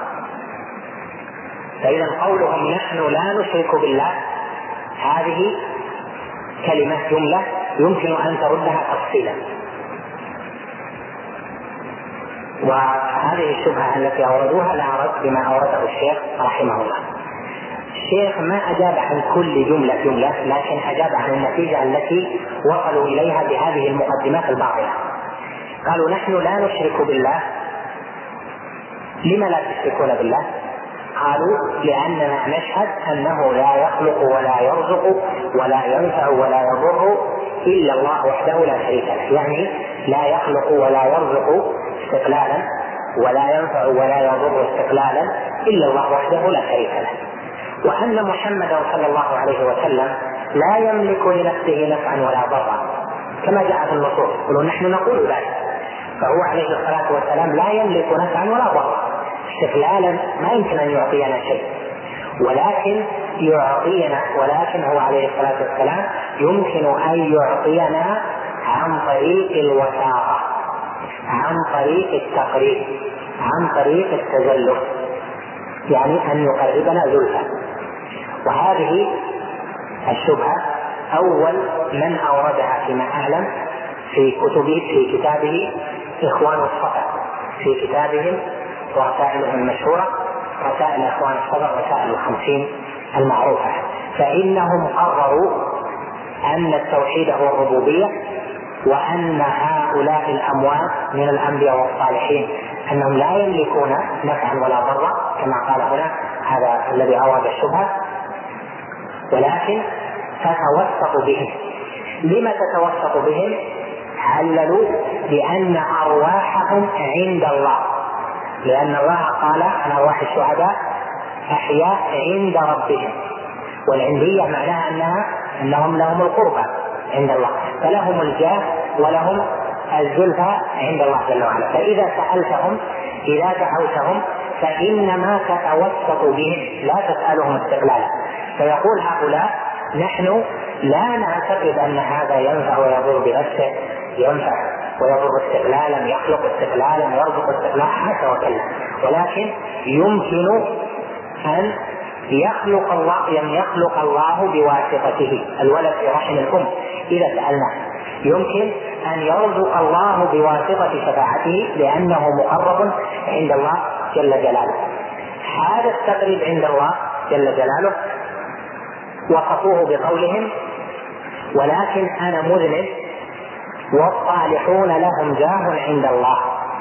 [SPEAKER 2] فإذا قولهم نحن لا نشرك بالله هذه كلمة جملة يمكن أن تردها تفصيلا، وهذه الشبهة التي أوردوها لا رد بما أورده الشيخ رحمه الله. الشيخ ما أجاب عن كل جملة لكن أجاب عن النتيجة التي وصلوا إليها بهذه المقدمات الباطلة. قالوا نحن لا نشرك بالله. لما لا تشركون بالله؟ قالوا لأننا نشهد أنه لا يخلق ولا يرزق ولا ينفع ولا يضر إلا الله وحده لا شريك له، يعني لا يخلق ولا يرزق استقلالا ولا ينفع ولا يضر استقلالا إلا الله وحده لا شريك له، وأن محمدا صلى الله عليه وسلم لا يملك لنفسه نفعا ولا ضرا كما جاء في النصوص. قالوا نحن نقول ذلك، فهو عليه الصلاة والسلام لا يملك نفعا ولا ضرا استقلالا، ما يمكن أن يعطينا شيء، ولكن هو عليه الصلاة والسلام يمكن أن يعطينا عن طريق الوساطة، عن طريق التقريب، عن طريق التزلف، يعني أن يقربنا زلفى. وهذه الشبهة أول من أوردها فيما أعلم في كتابه إخوان الصفا، في كتابهم ورسائلهم المشهورة، رسائل إخوان الصفا، رسائل 50 المعروفة، فإنهم قرروا أن التوحيد هو الربوبية، وأن هؤلاء الأموات من الأنبياء والصالحين أنهم لا يملكون نفعا ولا ضرا كما قال هنا هذا الذي أورد الشبهة، ولكن تتوسط بهم. لما تتوسط بهم؟ عللوا بأن أرواحهم عند الله، لأن الله قال عن أرواح الشهداء أحياء عند ربهم، والعندية معناها أنهم لهم القربى عند الله، فلهم الجاه ولهم الزلفى عند الله جل وعلا. فإذا سألتهم، إذا دعوتهم، فإنما تتوسط بهم لا تسألهم استقلالا. فيقول هؤلاء نحن لا نعتقد أن هذا ينفع ويضر بنفسه، ينفع ويضر استقلالا، يخلق استقلالا، يرزق استقلالا، حتى وكلا، ولكن يمكن أن يخلق الله بواسطته الولد في رحم الأم. إذا سألناه يمكن أن يرزق الله بواسطة شفاعته لأنه مقرب عند الله جل جلاله. هذا التقريب عند الله جل جلاله وصفوه بقولهم ولكن أنا مذنب والصالحون لهم جاه عند الله،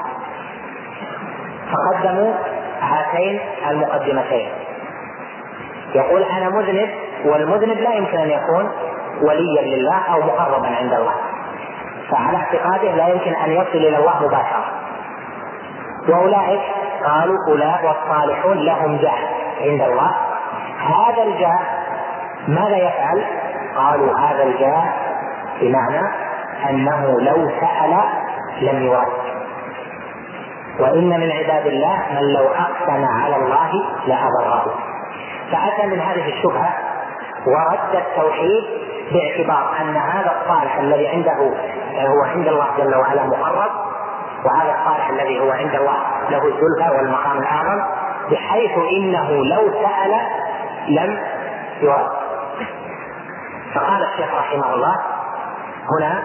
[SPEAKER 2] فقدموا هاتين المقدمتين. يقول أنا مذنب، والمذنب لا يمكن أن يكون وليا لله أو مقربا عند الله، فعلى اعتقاده لا يمكن أن يصل إلى الله مباشرة. وأولئك قالوا أولئك والصالحون لهم جاه عند الله. هذا الجاه ماذا يفعل؟ قالوا هذا الجاه بمعنى أنه لو سأل لم يرد، وإن من عباد الله من لو أقسم على الله لأبره. فأتى من هذه الشبهة ورد التوحيد باعتبار أن هذا الصالح الذي عنده هو عند الله جل وعلا مقرب، وهذا الصالح الذي هو عند الله له الزلفى والمقام الأعظم، بحيث إنه لو سأل لم يرد. فقال الشيخ رحمه الله هنا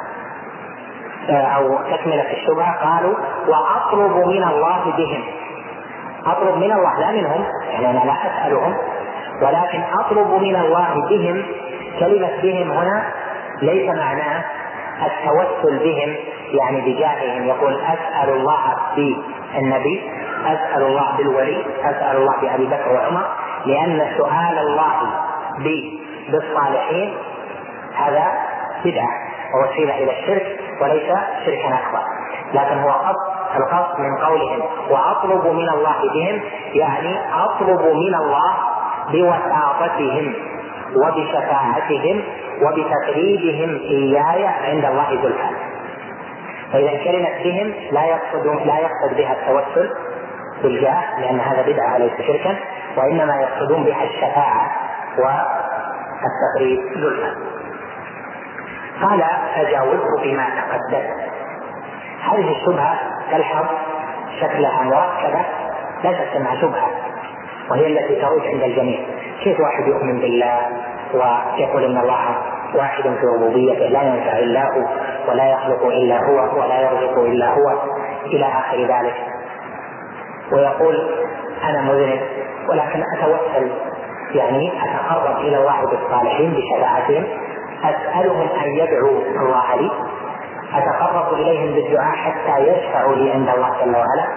[SPEAKER 2] أو تكملة الشبهة، قالوا وأطلب من الله بهم. أطلب من الله لا منهم، يعني أنا لا أسألهم، ولكن أطلب من الله بهم. كلمة بهم هنا ليس معناه التوسل بهم يعني بجاههم، يقول أسأل الله بالنبي، أسأل الله بالولي، أسأل الله بأبي بكر وعمر، لأن سؤال الله بالصالحين هذا بدعة ووسيلة إلى الشرك وليس شركا أكبر. لكن هو القصد من قولهم وأطلب من الله بهم، يعني أطلب من الله بوساطتهم وبشفاعتهم وبتقريبهم إياي عند الله زلفى. فإذا كلمة بهم لا يقصد بها التوسل بالجاه لأن هذا بدعة وليس شركا، وإنما يقصدون بها الشفاعة والتقريب زلفى. قال أجاوبه بما تقدم. هذه الشبهة تلحظ شكلها مركبة لا تسمع شبهة، وهي التي تروج عند الجميع. كيف واحد يؤمن بالله ويقول إن الله واحد في ربوبيته لا ينفع إلا هو ولا يخلق إلا هو ولا يرزق إلا هو، إلى آخر ذلك، ويقول أنا مذنب ولكن أتوسل، يعني أتقرب إلى الله بالصالحين بشفاعتهم، أسألهم أن يدعوا الله لي، أتقرب إليهم بالدعاء حتى يشفعوا لي عند الله جل وعلا.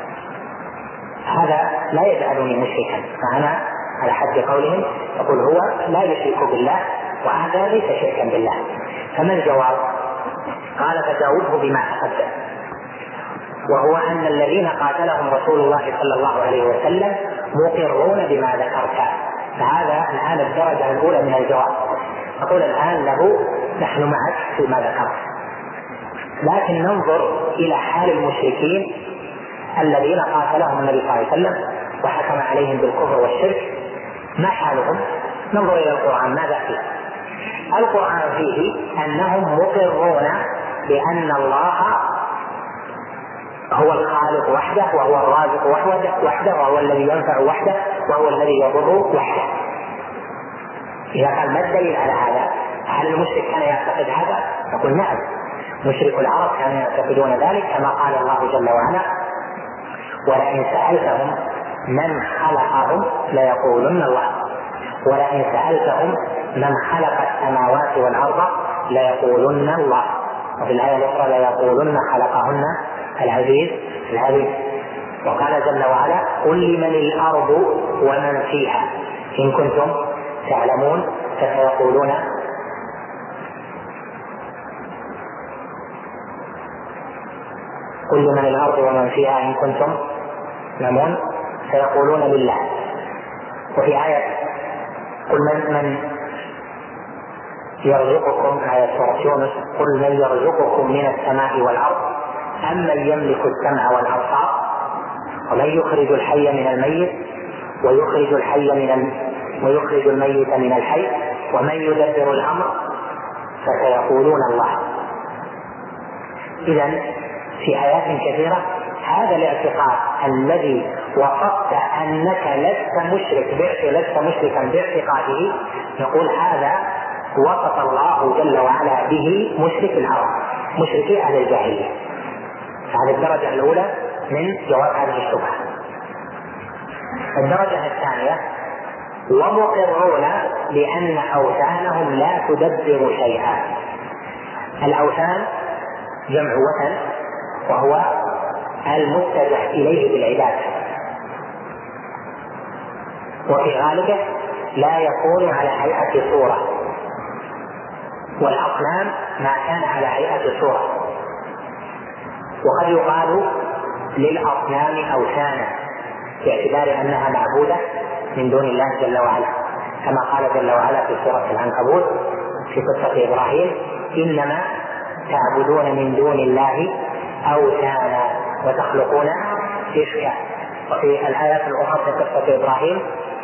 [SPEAKER 2] هذا لا يجعلني مشركا، فأنا على حد قولهم يقول هو لا يشرك بالله وهذا ليس شركا بالله. فما الجواب؟ قال فجاوبه بما تقدم، وهو أن الذين قاتلهم رسول الله صلى الله عليه وسلم مقرون بما ذكرت. فهذا الآن الدرجة الأولى من الجواب. أقول الآن له نحن معك فيما ذكرت، لكن ننظر إلى حال المشركين الذين قاتلهم النبي صلى الله عليه وسلم وحكم عليهم بالكفر والشرك، ما حالهم؟ ننظر إلى القرآن ماذا فيه. القرآن فيه أنهم مقرون بأن الله هو الخالق وحده، وهو الرازق وحده، وهو الذي ينفع وحده، وهو الذي يضر وحده. إذا قال ما الدليل على هذا؟ هل المشرك كان يعتقد هذا؟ نقول نعم، مشرك العرب كانوا يعتقدون ذلك، كما قال الله جل وعلا ولئن سألتهم من خلقهم ليقولن الله، ولئن سألتهم من خلق السماوات والأرض ليقولن الله، وفي الآية الأخرى ليقولن خلقهن العزيز العليم. وقال جل وعلا قل لمن الأرض ومن فيها إن كنتم تعلمون، فسيقولون قل لمن الأرض ومن فيها إن كنتم تعلمون سيقولون لله. وفي آية قل من يرزقكم، آية سورة يونس، قل من يرزقكم من السماء والأرض أمن يملك السمع والأبصار ومن يخرج الحي من الميت ويخرج الميت من الحي ومن يدبر الأمر فسيقولون الله. إذن في آيات كثيرة هذا الاعتقاد الذي وصفت أنك لست مشركا باعتقاده، نقول هذا وصف الله جل وعلا به مشرك العرب، مشركي أهل الجاهلية. هذه الدرجة الأولى من جواب هذه الشبهة. الدرجة الثانية ومقرون بأن أوثانهم لا تدبر شيئا. الأوثان جمع وثن، وهو المتجه إليه بالعبادة، وفي غالبه لا يكون على هيئة صورة، والأصنام ما كان على هيئة صورة. وقد يقال للأصنام أوثانا باعتبار أنها معبودة من دون الله جل وعلا، كما قال جل وعلا في سورة العنكبوت في قصة إبراهيم إنما تعبدون من دون الله أوثانا وتخلقون إفكا. وفي الآيات الأخرى في قصة إبراهيم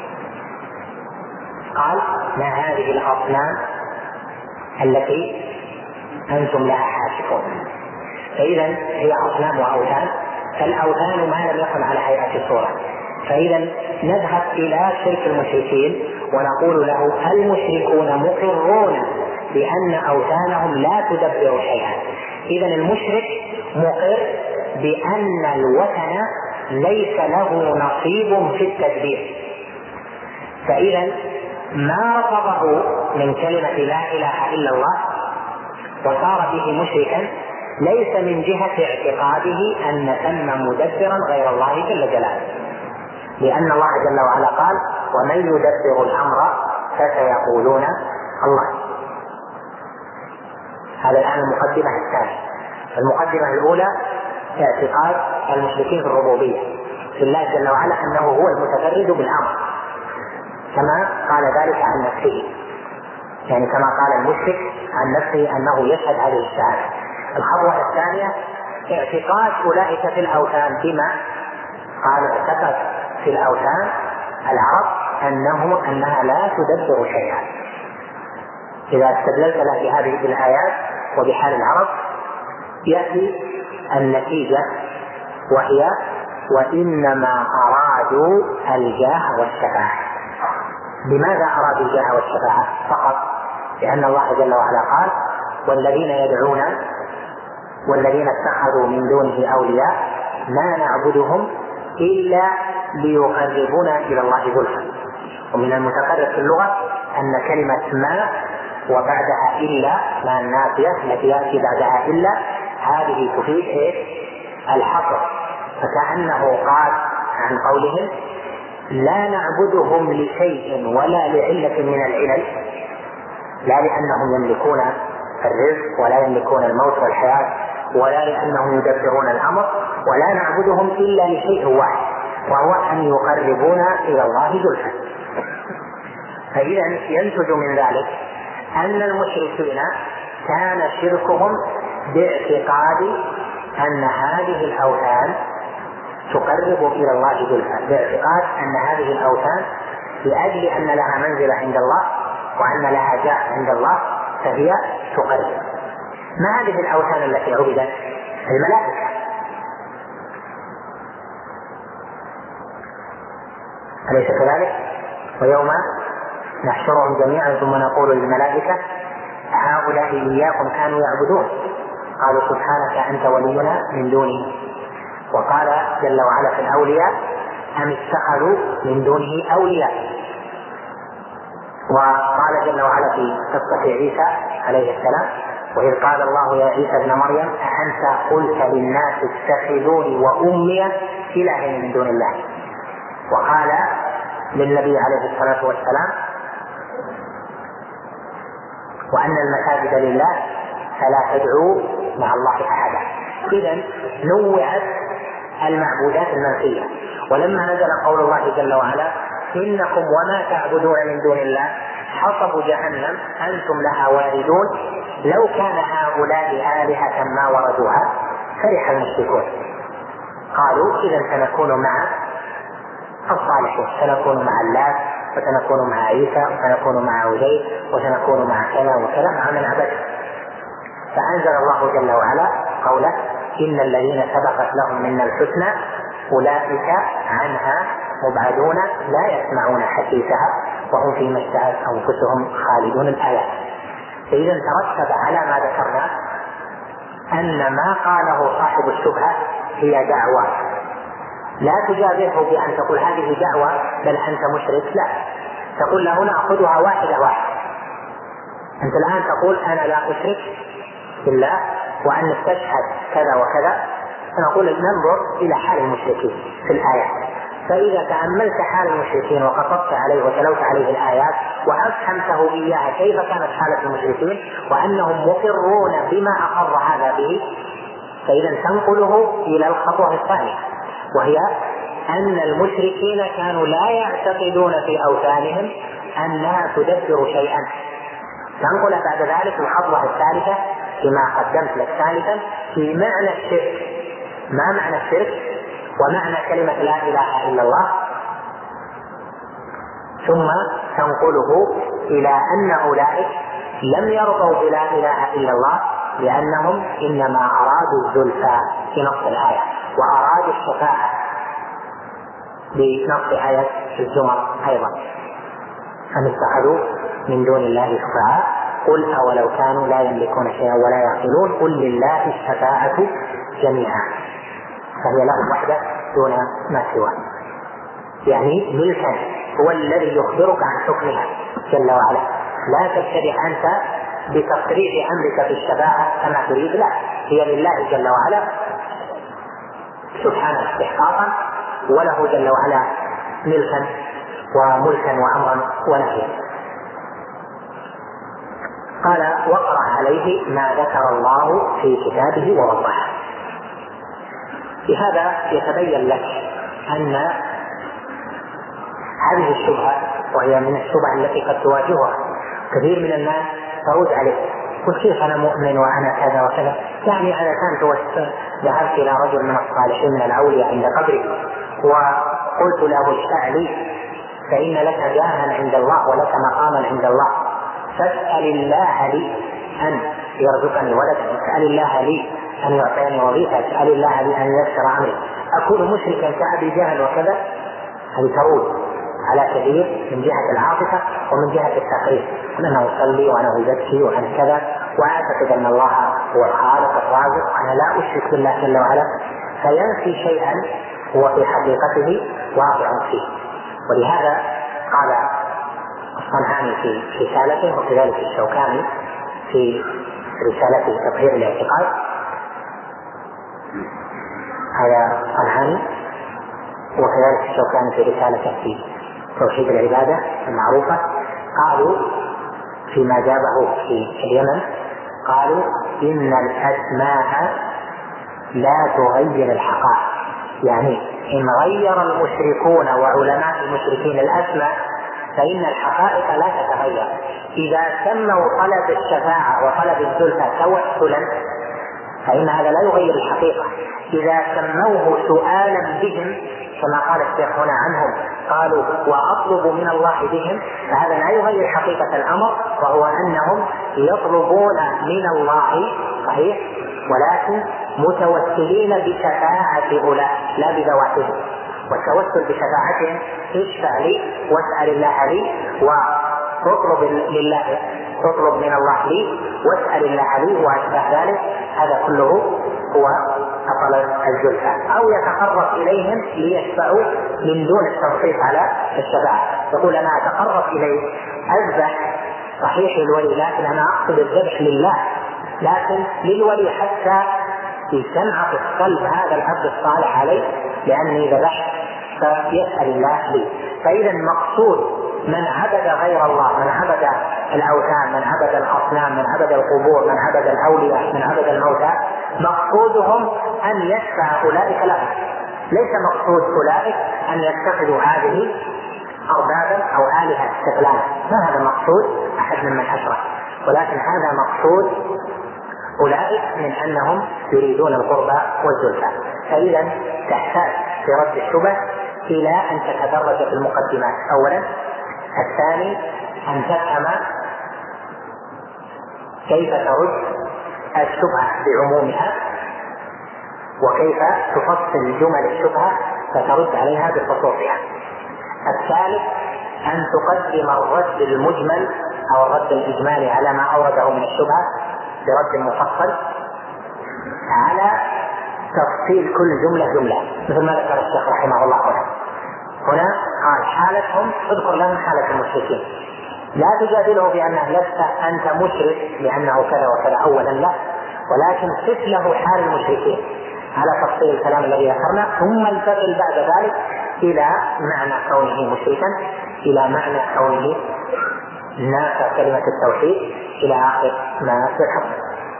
[SPEAKER 2] قال ما هذه الأصنام التي أنتم لها حاشفون. فإذا هي أصنام وأوثان، فالأوثان ما لم يكن على هيئة صورة. فإذا نذهب إلى شرك المشركين ونقول له المشركون مقرون بأن أوثانهم لا تدبر شيئا. إذا المشرك مقر بأن الوثن ليس له نصيب في التدبير، فإذا ما رفضه من كلمة لا إله إلا الله وصار به مشركا ليس من جهة اعتقاده أن ثم مدبرا غير الله جل جلاله، لأن الله جل وعلا قال ومن يدبر الأمر فسيقولون الله. هذا الآن المقدمة الثانية. المقدمة الأولى اعتقاد المشركين في الربوبية في الله جل وعلا أنه هو المتفرد بالأمر، كما قال ذلك عن نفسه، يعني كما قال المشرك عن نفسه أنه يشهد هذه الشهادة. الخطوة الثانية اعتقاد أولئك في الأوثان بما قال اعتقد في الأوثان العرب أنها لا تدبر شيئا. إذا استدللت له بهذه الآيات وبحال العرب يأتي النتيجة، وهي وإنما أرادوا الجاه والشفاعة. لماذا أرادوا الجاه والشفاعة فقط؟ لأن الله جل وعلا قال والذين يدعون والذين اتخذوا من دونه أولياء ما نعبدهم إلا ليقربونا إلى الله زلفى. ومن المتقرر في اللغة أن كلمة ما وبعدها إلا، ما النافية التي يأتي بعدها إلا، هذه تفيد الحصر، فكأنه قال عن قولهم لا نعبدهم لشيء ولا لعلة من العلل، لا لأنهم يملكون الرزق ولا يملكون الموت والحياة ولا لأنهم يدبرون الأمر، ولا نعبدهم إلا لشيء واحد وهو أن يقربونا إلى الله زلفى. فإذا ينتج من ذلك أن المشركين كان شركهم باعتقاد أن هذه الأوثان تقرب إلى الله زلفى، باعتقاد أن هذه الأوثان لأجل أن لها منزلة عند الله وأن لها جاه عند الله فهي تقرب. ما هذه الأوثان التي عبدت؟ الملائكة. أليس كذلك؟ ويوم نحشرهم جميعا ثم نقول للملائكة هؤلاء إياكم كانوا يعبدون قالوا سبحانك أنت ولينا من دونه. وقال جل وعلا في الأولياء أم اتخذوا من دونه أولياء. وقال جل وعلا في قصة عيسى عليه السلام وإذ قال الله يا عيسى ابن مريم أأنت قلت للناس اتخذوني وأمي إلهين من دون الله. وقال للنبي عليه الصلاة والسلام وأن المساجد لله فلا تدعوا مع الله أحدا. إذن نوعت المعبودات المنفية. ولما نزل قول الله جل وعلا إنكم وما تعبدون من دون الله حصب جهنم أنتم لها واردون لو كان هؤلاء آلهة ما وردوها فرح المشركون. قالوا إذن سنكون مع الصالحين، سنكون مع الله وسنكون مع عيسى وسنكون مع عزير وسنكون مع كذا وكذا مع من عبده. فأنزل الله جل وعلا قوله إن الذين سبقت لهم منا الحسنى أولئك عنها مبعدون لا يسمعون حديثها وهم فيما اشتهت أنفسهم خالدون. الآيات. فإذا ترتب على ما ذكرنا أن ما قاله صاحب الشبهة هي دعوة، لا تجابهه بأن تقول هذه دعوة بل أنت مشرك، لا، تقول له نأخذها واحدة واحدة. أنت الآن تقول أنا لا أشرك بالله وأن تشهد كذا وكذا، فنقول ننظر إلى حال المشركين في الآيات. فإذا تأملت حال المشركين وقصدت عليه وتلوت عليه الآيات وأفهمته إياها كيف كانت حالة المشركين وأنهم مقرون بما أقر هذا به، فإذا تنقله إلى الخطوة الثانية وهي أن المشركين كانوا لا يعتقدون في أوثانهم أنها تدبر شيئا. تنقل بعد ذلك الخطوة الثالثة فيما قدمت لك ثالثا في معنى الشرك. ما معنى الشرك ومعنى كلمة لا إله إلا الله، ثم تنقله إلى أن أولئك لم يرضوا بلا إله إلا الله لأنهم إنما أرادوا الزلفى في نص الآية وأرادوا الشفاعة بنص آية الزمر أيضا أم اتخذوا من دون الله شفعاء قل أولو كانوا لا يملكون شيئا ولا يعقلون قل لله الشفاعة جميعا، فهي له وحده دون ما سواه، يعني ملكا هو الذي يخبرك عن حكمها جل وعلا. لا تبتدع أنت بتصريح أمرك في الشفاعة كما تريد، لا، هي لله جل وعلا سبحانه استحقاقا وله جل وعلا ملكا وملكا وأمرا ونهيا. قال وقرأ عليه ما ذكر الله في كتابه ووضحه. بهذا يتبين لك أن هذه الشبهة وهي من الشبهة التي قد تواجهها كثير من الناس ترد عليه قل كيف أنا مؤمن وأنا كذا وكذا، يعني أنا كنت ذهبت إلى رجل من الصالحين من الأولياء عند قبري وقلت له اشفع لي فإن لك جاها عند الله ولك مقاما عند الله فاسأل الله لي أن يرزقني ولدا، اسأل الله لي أن يعطيني وظيفة، اسأل الله لي أن ييسر أمري، أكون مشركا كأبي جهل وكذا. هذه ترود على كثير من جهة العاطفة ومن جهة التقريب، أنا أصلي وأنا أزكي وأنا كذا وأعتقد أن الله هو الخالق الرازق، أنا لا أشرك بالله جل وعلا، فينفي شيئا هو في حقيقته واقع فيه. ولهذا قال الصنعاني في رسالته، وكذلك الشوكاني في رسالته تطهير الاعتقاد، هذا الصنعاني وكذلك الشوكاني في رسالته في توحيد العبادة المعروفة، قالوا فيما جابه في اليمن، قالوا إن الأسماء لا تغير الحقائق. يعني إن غير المشركون وعلماء المشركين الأسماء فإن الحقائق لا تتغير. إذا سموا طلب الشفاعة وطلب الزلفى توسلا فإن هذا لا يغير الحقيقة. إذا سموه سؤالا بهم كما قال الشيخ هنا عنهم، قالوا وأطلب من الله بهم، فهذا لا يغير حقيقة الأمر، وهو أنهم يطلبون من الله صحيح، ولكن متوسلين بشفاعة أولئك لا بذواتهم. والتوسل بشفاعتهم اشفع لي واسأل الله لي وتطلب لله، تطلب من الله لي واسأل الله لي وأشبه ذلك، هذا كله هو طلب الزلفى. أو يتقرب إليهم ليشفعوا من دون التنصيص على الشفاعة، يقول أنا أتقرب إليه أذبح صحيح الولي، لكن أنا أقصد الذبح لله، لكن للولي حتى يسمع في القلب هذا العبد الصالح عليه لأني ذبحت فيسأل الله لي. فإذا المقصود من عبد غير الله، من عبد الأوثان، من عبد الأصنام، من عبد القبور، من عبد الأولياء، من عبد الموتى، مقصودهم أن يشفع أولئك لهم، ليس مقصود أولئك أن يتخذوا هذه أربابا أو آلهة استقلالا، ما هذا مقصود أحد من أشرك، ولكن هذا مقصود أولئك من أنهم يريدون القربى والزلفى. فإذا تحتاج في رد الشبه إلى أن تتدرج في المقدمات أولا. الثاني أن تفهم كيف ترد الشبهة بعمومها، وكيف تفصل جمل الشبهة فترد عليها بخصوصها. الثالث أن تقدم الرد المجمل أو الرد الإجمالي على ما أورده من الشبهة برد مفصل على تفصيل كل جملة مثل ما ذكر الشيخ رحمه الله هنا قال حالتهم، اذكر لهم حالة المشركين، لا تجادله بأنه لست أنت مشرك لأنه كذا وكذا أولا، لا، ولكن صف له حال المشركين على تفصيل الكلام الذي ذكرنا، ثم انتقل بعد ذلك إلى معنى كونه مشركا، إلى معنى كونه نافع كلمة التوحيد، إلى آخر ما في الحكم.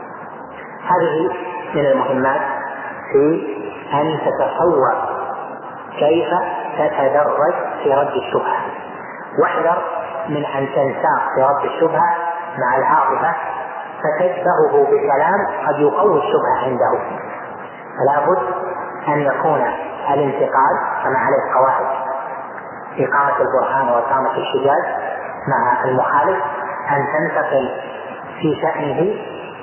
[SPEAKER 2] هذه من المهمات في أن تتصور كيف تتدرج في رد الشبهة، واحذر من أن تنساق في رد الشبهة مع العاطفة فتشبهه بكلام قد يقوي الشبهة عنده. فلا بد أن يكون الانتقال كما عليه قواعد إقامة البرهان وإقامة الحجاج مع المخالف، أن تنتقل في شأنه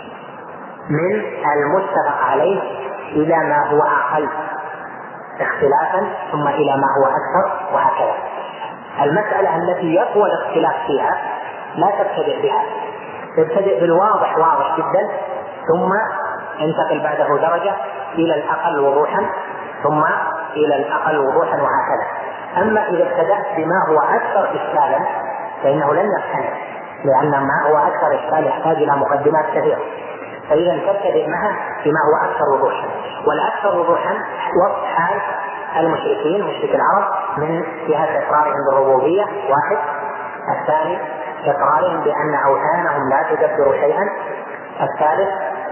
[SPEAKER 2] من المتفق عليه إلى ما هو أقل اختلافا ثم إلى ما هو أكثر، وهكذا. المسألة التي يقوى الاختلاف فيها لا تبتدئ بها، تبتدئ بالواضح واضح جدا ثم انتقل بعده درجة إلى الأقل وضوحا ثم إلى الأقل وضوحا، وهكذا. أما إذا ابتدأت بما هو أكثر إشكالا فإنه لن يقتنع، لأن ما هو أكثر إشكال يحتاج إلى مقدمات كثيرة. فإذا تبتدئ معه بما هو أكثر وضوحا، والأكثر وضوحا وصف حال المشركين مشرك العرب من جهة إقرارهم بالربوبية واحد، الثاني إقرارهم بأن أوثانهم لا تدبر شيئا، الثالث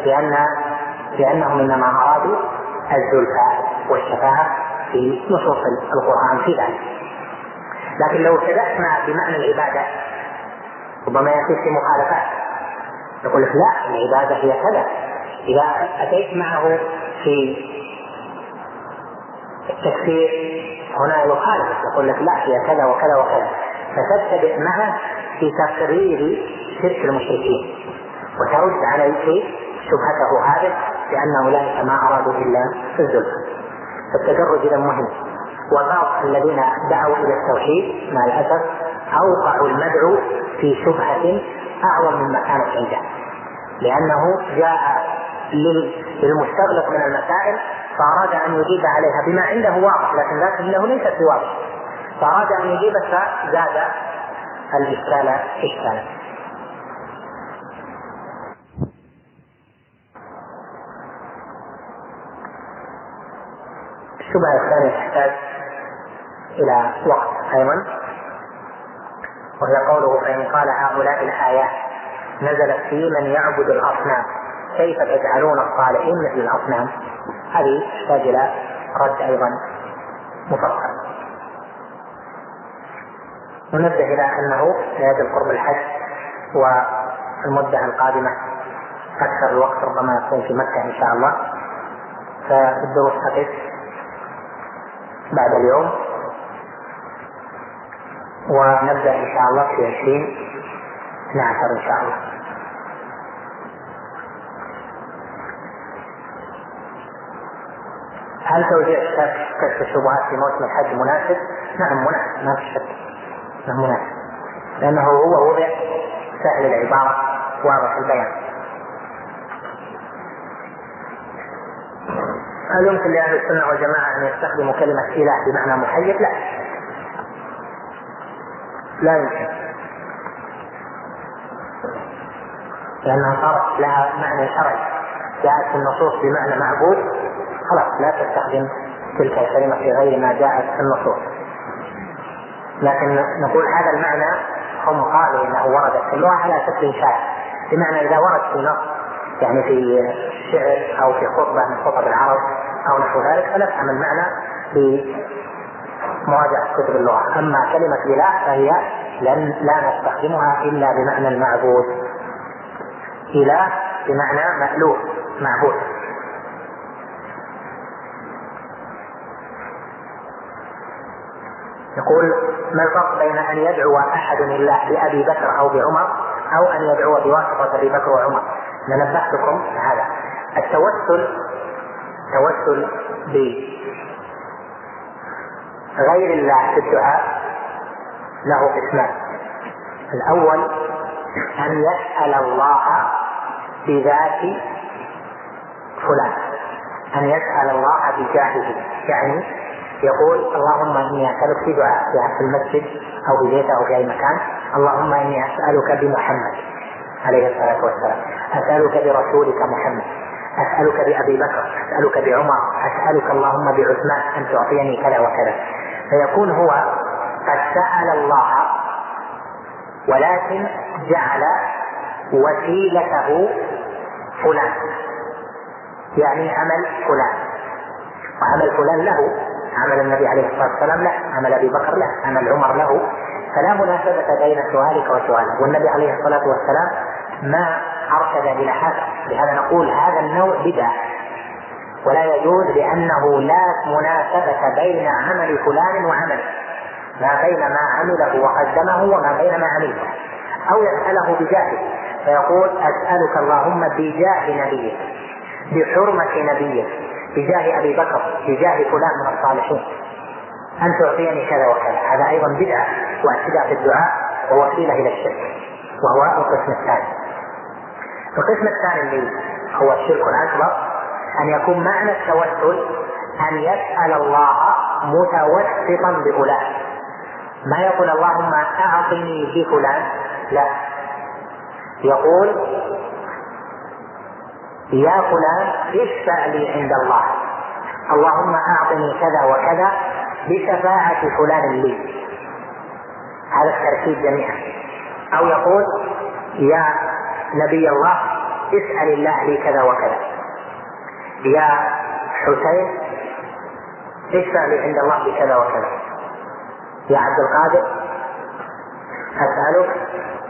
[SPEAKER 2] بأنهم إنما أرادوا الزلفى والشفاعة في نصوص القرآن في ذلك. لكن لو ابتدأت معه بمعنى العبادة ربما يأتي في مخالفات، يقول لك لا العبادة هي كذا. إذا أتيت معه في التكفير هنا يخالف، يقول لك لا هي كذا وكذا وكذا، فتبتدئ معه في تقرير شرك المشركين وترد عليه شبهته هذه بأن أولئك ما أرادوا إلا الزلفى. فالتدرج إذا مهم. وبعض الذين دعوا إلى التوحيد مع الأسف أوقعوا المدعو في شبهة أعظم مما كانت عنده، لأنه جاء للمستغلق من المسائل فأراد أن يجيب عليها بما عنده واضح، لكن له ليست بواضح، فأراد أن يجيب فزاد الإشكال إشكالا. الشبهة الثانية تحتاج إلى وقت أيضا، وهي قوله: فإن قال هؤلاء الآيات نزلت في من يعبد الأصنام كيف تجعلون الصالحين مثل الأصنام؟ هذه تحتاج إلى رد أيضا مفصل. ونبدأ إلى أنه سيأتي قرب الحج والمدة القادمة أكثر الوقت ربما يكون في مكة إن شاء الله، فالدروس تقف بعد اليوم، ونبدأ إن شاء الله في 2012 إن شاء الله. هل توزيع كشف الشبهات في موسم الحج مناسب؟ نعم مناسب، ما في شك، نعم مناسب، لأنه هو وضع سهل العبارة واضح البيان. هل يمكن لأهل السنة والجماعة أن يستخدموا كلمة إله بمعنى محيط؟ لا يمكن، لأنها صارت لها معنى شرعي، جاءت في النصوص بمعنى معبود، خلاص لا تستخدم تلك الكلمة في غير ما جاءت في النصوص. لكن نقول هذا المعنى هم قالوا إنه ورد في اللغة على شكل شائع، بمعنى إذا ورد في نص يعني في شعر أو في خطبة من خطب العرب أو نحو ذلك فنفهم المعنى في مراجعة كتب اللغة. أما كلمة إله فهي لا نستخدمها إلا بمعنى المعبود، إله بمعنى مألوه معبود. يقول: ما الفرق بين أن يدعو أحد الله بأبي بكر أو بعمر أو أن يدعو بواسطة أبي بكر وعمر؟ ننبهتكم هذا. التوسل بغير الله في الدعاء له قسمان. الأول أن يسأل الله بذات فلان، أن يسأل الله بجاهه، يعني يقول: اللهم إني أسألك في دعاء في المسجد أو في بيته أو في أي مكان، اللهم إني أسألك بمحمد عليه الصلاة والسلام، أسألك برسولك محمد، أسألك بأبي بكر، أسألك بعمر، أسألك اللهم بعثمان أن تعطيني كذا وكذا. فيكون هو قد سأل الله ولكن جعل وسيلته فلان، يعني عمل فلان، وعمل فلان له، عمل النبي عليه الصلاة والسلام له، عمل أبي بكر له، عمل عمر له، فلا مناسبة بين سؤالك وسؤاله. والنبي عليه الصلاة والسلام ما أرشد إلى هذا، لهذا نقول هذا النوع بدعة ولا يجوز، لأنه لا مناسبة بين عمل فلان وعمل، ما بين ما عمله وقدمه وما بين ما عمله. أو يسأله بجاهه فيقول: أسألك اللهم بجاه نبيك، بحرمة نبيك، بجاه أبي بكر، بجاه فلان من الصالحين أن تعطيني كذا وكذا. هذا أيضا بدعة واعتداء في الدعاء ووسيلة إلى الشرك، وهو القسم الثاني. القسم الثاني اللي هو الشرك الأكبر أن يكون معنى التوسل أن يسأل الله متوسطا بفلان، ما يقول اللهم أعطني بفلان، لا، يقول: يا فلان اشفع لي عند الله، اللهم أعطني كذا وكذا بشفاعة فلان لي. هذا التركيب جميعا. أو يقول: يا نبي الله اسأل الله لي كذا وكذا، يا حسين اشفع لي عند الله بكذا وكذا، يا عبد القادر أسألك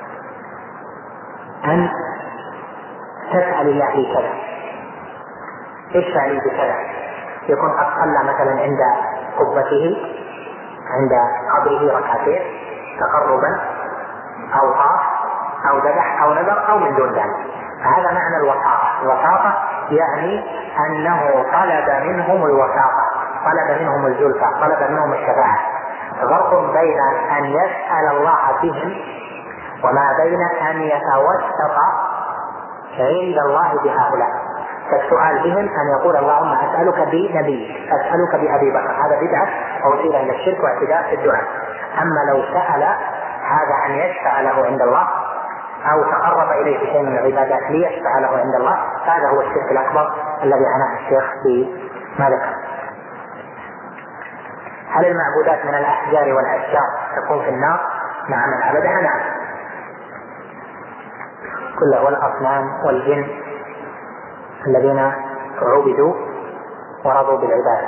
[SPEAKER 2] أن تسأل الله لي كذا، اشفع لي بكذا. يكون قد صلى مثلا عند قبته عند قبره ركعتين تقربا أو طاف أو ذبح أو نذر أو من دون ذلك. هذا معنى الوساطة. الوساطة يعني أنه طلب منهم الوساطة، طلب منهم الزلفى، طلب منهم الشفاعة. فرق بين أن يسأل الله بهم وما بين أن يتوسط عند الله بهؤلاء، فالسؤال بهم أن يقول اللهم أسألك بنبيك، أسألك بأبي بكر، هذا بدعة ووسيلة إلى الشرك واعتداء في الدعاء. أما لو سأل هذا أن يشفع له عند الله أو تقرب إليه بشيء من العبادات ليشفع له عند الله، هذا هو الشرك الأكبر الذي عناه الشيخ فيما ذكر. هل المعبودات من الأحجار والأشجار تكون في النار؟ مع من عبدها نعم، كل والأصنام والجن الذين عبدوا ورضوا بالعبادة.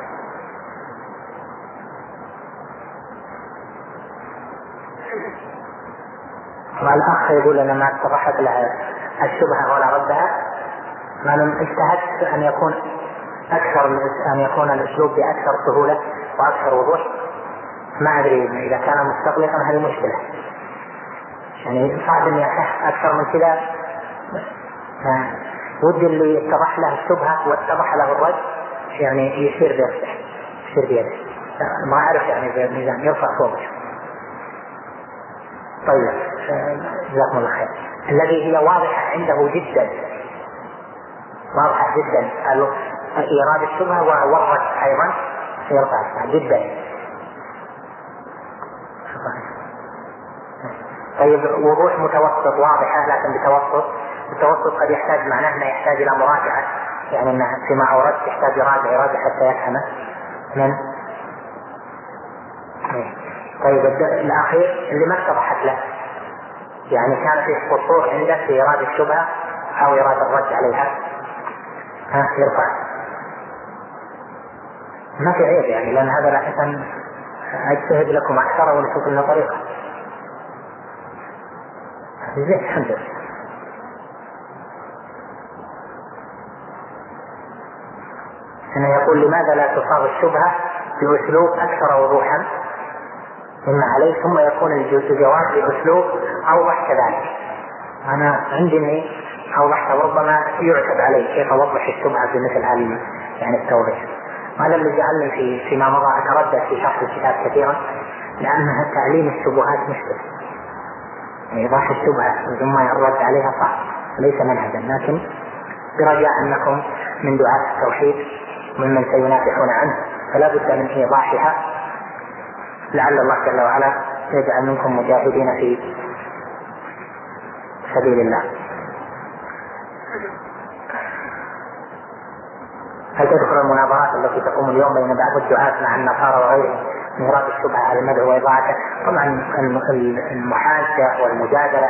[SPEAKER 2] والأخ يقول أنا ما اتضحت له الشبهة ولا ردها، ما لم اجتهدت أن يكون أكثر من أن يكون الأسلوب بأكثر سهولة وأكثر وضوح. ما أدري إذا كان مستغلقا هذه مشكلة، يعني صعب أن يصح أكثر من كذا. ودي اللي اتضح له الشبهة واتضح له الرد يعني يشير بيده، يشير بيده، ما أعرف يعني بميزان يرفع صوته. طيب جزاكم الله خير. الذي هي واضحة عنده جدا، واضحة جدا إيراد الشبهة والرد أيضا يرفع جدا. طيب وضوح متوسط واضحة لكن بتوسط. التوسط قد يحتاج معناه أنه يحتاج إلى مراجعة، يعني أنه فيما أورد يحتاج يراجع حتى يفهمه من. طيب الأخير اللي ما اتضحت له، يعني كان فيه قصور عنده في إيراد الشبهة أو إيراد الرد عليها، يرفع، ما في عيب يعني، لأن هذا لاحقا أجتهد لكم أكثر ونشوف لنا طريقة. زين الحمد لله. هنا يقول لماذا لا تصاغ الشبهة بأسلوب أكثر وضوحا مما عليه ثم يكون الجواب بأسلوب أوضح كذلك. أنا عندي إني أوضحت وربما يعتب علي كيف أوضح الشبهة في مثل هذه يعني التوضيح. هذا اللي جعلني فيما مضى أتردد في شرح الكتاب كثيرا، لأنها تعليم الشبهات مشكلة، إيضاح الشبهة ثم الرد عليها صعب ليس منهجا، لكن برجاء أنكم من دعاة التوحيد ممن سينافحون عنه فلا بد من إيضاحها، لعل الله جل وعلا يجعل منكم مجاهدين في سبيل الله. هل تدخل المناظرات التي تقوم اليوم بين بعض الدعاة مع النصارى وغيرهم من إيراد الشبهة على المدعو وإضاعته؟ طبعا المحاجة والمجادلة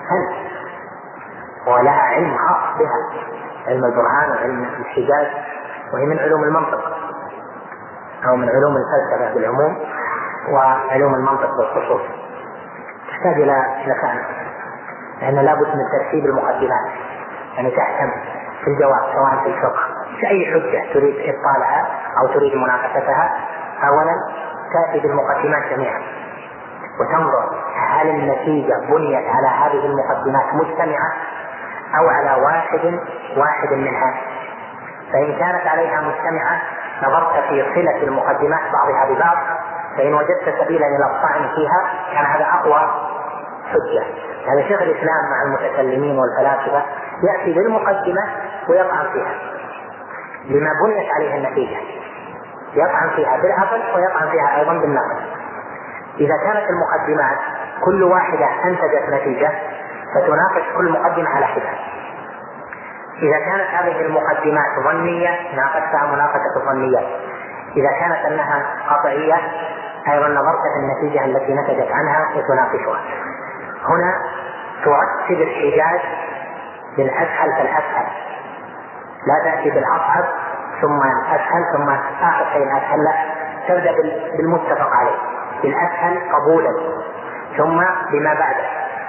[SPEAKER 2] ولها علم خاص بها، علم البرهان وعلم الحجاج، وهي من علوم المنطق أو من علوم الفلسفة بالعموم وعلوم المنطق بالخصوص، تحتاج إلى فهم، لأن لابد من ترتيب المقدمات، يعني تحكم في الجواب سواء في الفقه في أي حجة تريد إبطالها أو تريد مناقشتها. أولا تأتي بالمقدمات جميعا وتنظر هل النتيجة بنيت على هذه المقدمات مجتمعة أو على واحد منها، فإن كانت عليها مجتمعة نظرت في صلة المقدمات بعضها ببعض، فإن وجدت سبيلا إلى الطعن فيها كان هذا أقوى حجة. هذا شيخ الإسلام مع المتكلمين والفلاسفة يأتي بالمقدمة ويطعن فيها لما بنيت عليه النتيجة، يطعن فيها بالعقل ويطعن فيها أيضا بالنقل. إذا كانت المقدمات كل واحدة أنتجت نتيجة فتناقش كل مقدمة على حدة. إذا كانت هذه المقدمات ظنية ناقشتها مناقشة الظنيات، إذا كانت أنها قطعية أيضا نظرت في النتيجة التي نتجت عنها وتناقشها. هنا ترتب الحجاج بالأسهل فالأسهل، لا تأتي بالأصعب ثم الأسهل ثم آخر شيء الأسهل، لا، تبدأ بالمتفق عليه بالأسهل قبولا ثم بما بعده.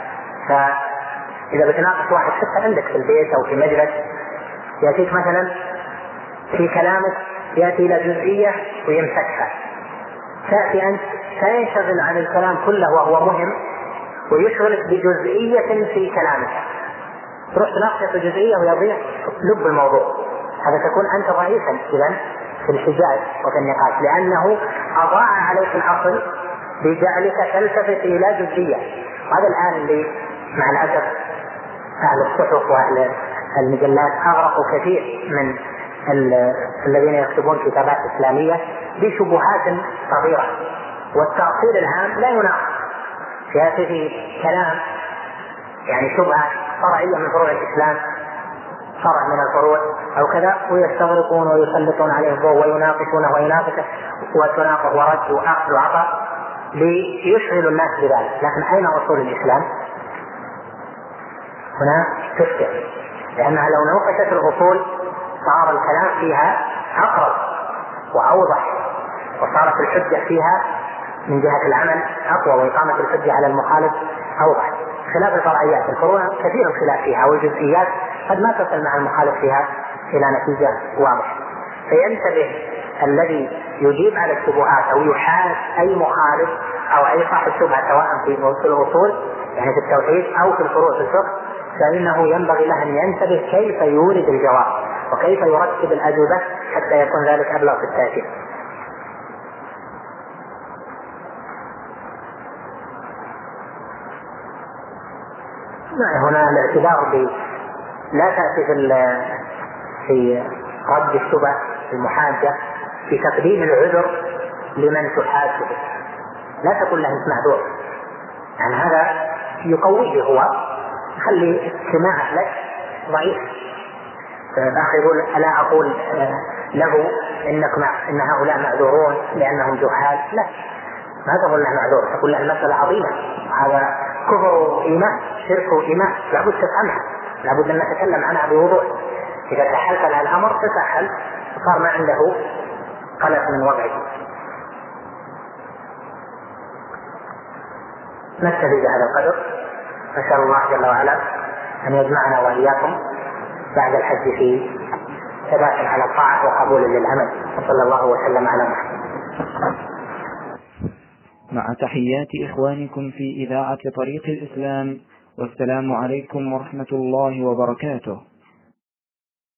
[SPEAKER 2] فإذا بتناقش واحد حتى عندك في البيت أو في مجلس يأتيك مثلا في كلامك يأتي إلى جزئية ويمسكها، تأتي أنت تنشغل عن الكلام كله وهو مهم ويشغلك بجزئية في كلامك، تروح تناقش في جزئية ويضيع لب الموضوع. هذا تكون أنت ضعيفا إذن في الحجاج وفي النقاش، لأنه أضاع عليك الأصل بجعلك تلتفت إلى جزئية. هذا الآن اللي مع الأسف أهل الصحف وأهل المجلات أغرقوا كثير من الذين يكتبون كتابات إسلامية بشبهات صغيرة، والتأصيل العام لا يناقش في كلام يعني شبهة فرعية من فروع الإسلام، فرع من الفروع أو كذا، ويستغرقون ويسلطون عليه الضوء ويناقشونه ويناقشه وتناقض ورد وأخذ وعطاء ليشغلوا الناس بذلك. لكن أين أصول الإسلام؟ هنا تشكل، لأنها لو نوقشت الأصول صار الكلام فيها أقرب وأوضح، وصارت الحجة فيها من جهة العمل أقوى، وإقامة الحجة على المخالف أوضح، خلاف الفرعيات. الفروع كثير الخلاف فيها، والجزئيات قد ما تصل مع المخالف فيها إلى نتيجة واضحة. فينتبه الذي يجيب على الشبهات أو يحاد أي مخالف أو أي صاحب شبهة، سواء في الأصول يعني في التوحيد أو في الفروع في الفقه، فإنه ينبغي له أن ينتبه كيف يورد الجواب وكيف يرتب الأجوبة حتى يكون ذلك أبلغ في التأكيد. هنا الاعتبار لا تأتي في رد الشبه المحاجة في تقديم العذر لمن تحاج به، لا تقول له انت معذور، يعني هذا يقويه، هو يخلي استماعه لك ضعيف. الأخ يقول ألا أقول له إن هؤلاء معذورون لأنهم جهال؟ لا، ما تقول له معذور، تقول له المسألة عظيمة، هذا كفر إيمان، شرك إيمان، لابد تفهمها، لابد أن نتكلم عنها بوضوح. إذا تحلت لها الأمر تسهل، صار ما عنده قلق من وضعه. نكتفي بهذا القدر، نسأل الله جل وعلا أن يجمعنا وإياكم بعد الحج في ثبات على الطاعة وقبول للعمل، وصلى الله وسلم على محمد.
[SPEAKER 1] مع تحيات إخوانكم في إذاعة طريق الإسلام، والسلام عليكم ورحمة الله وبركاته.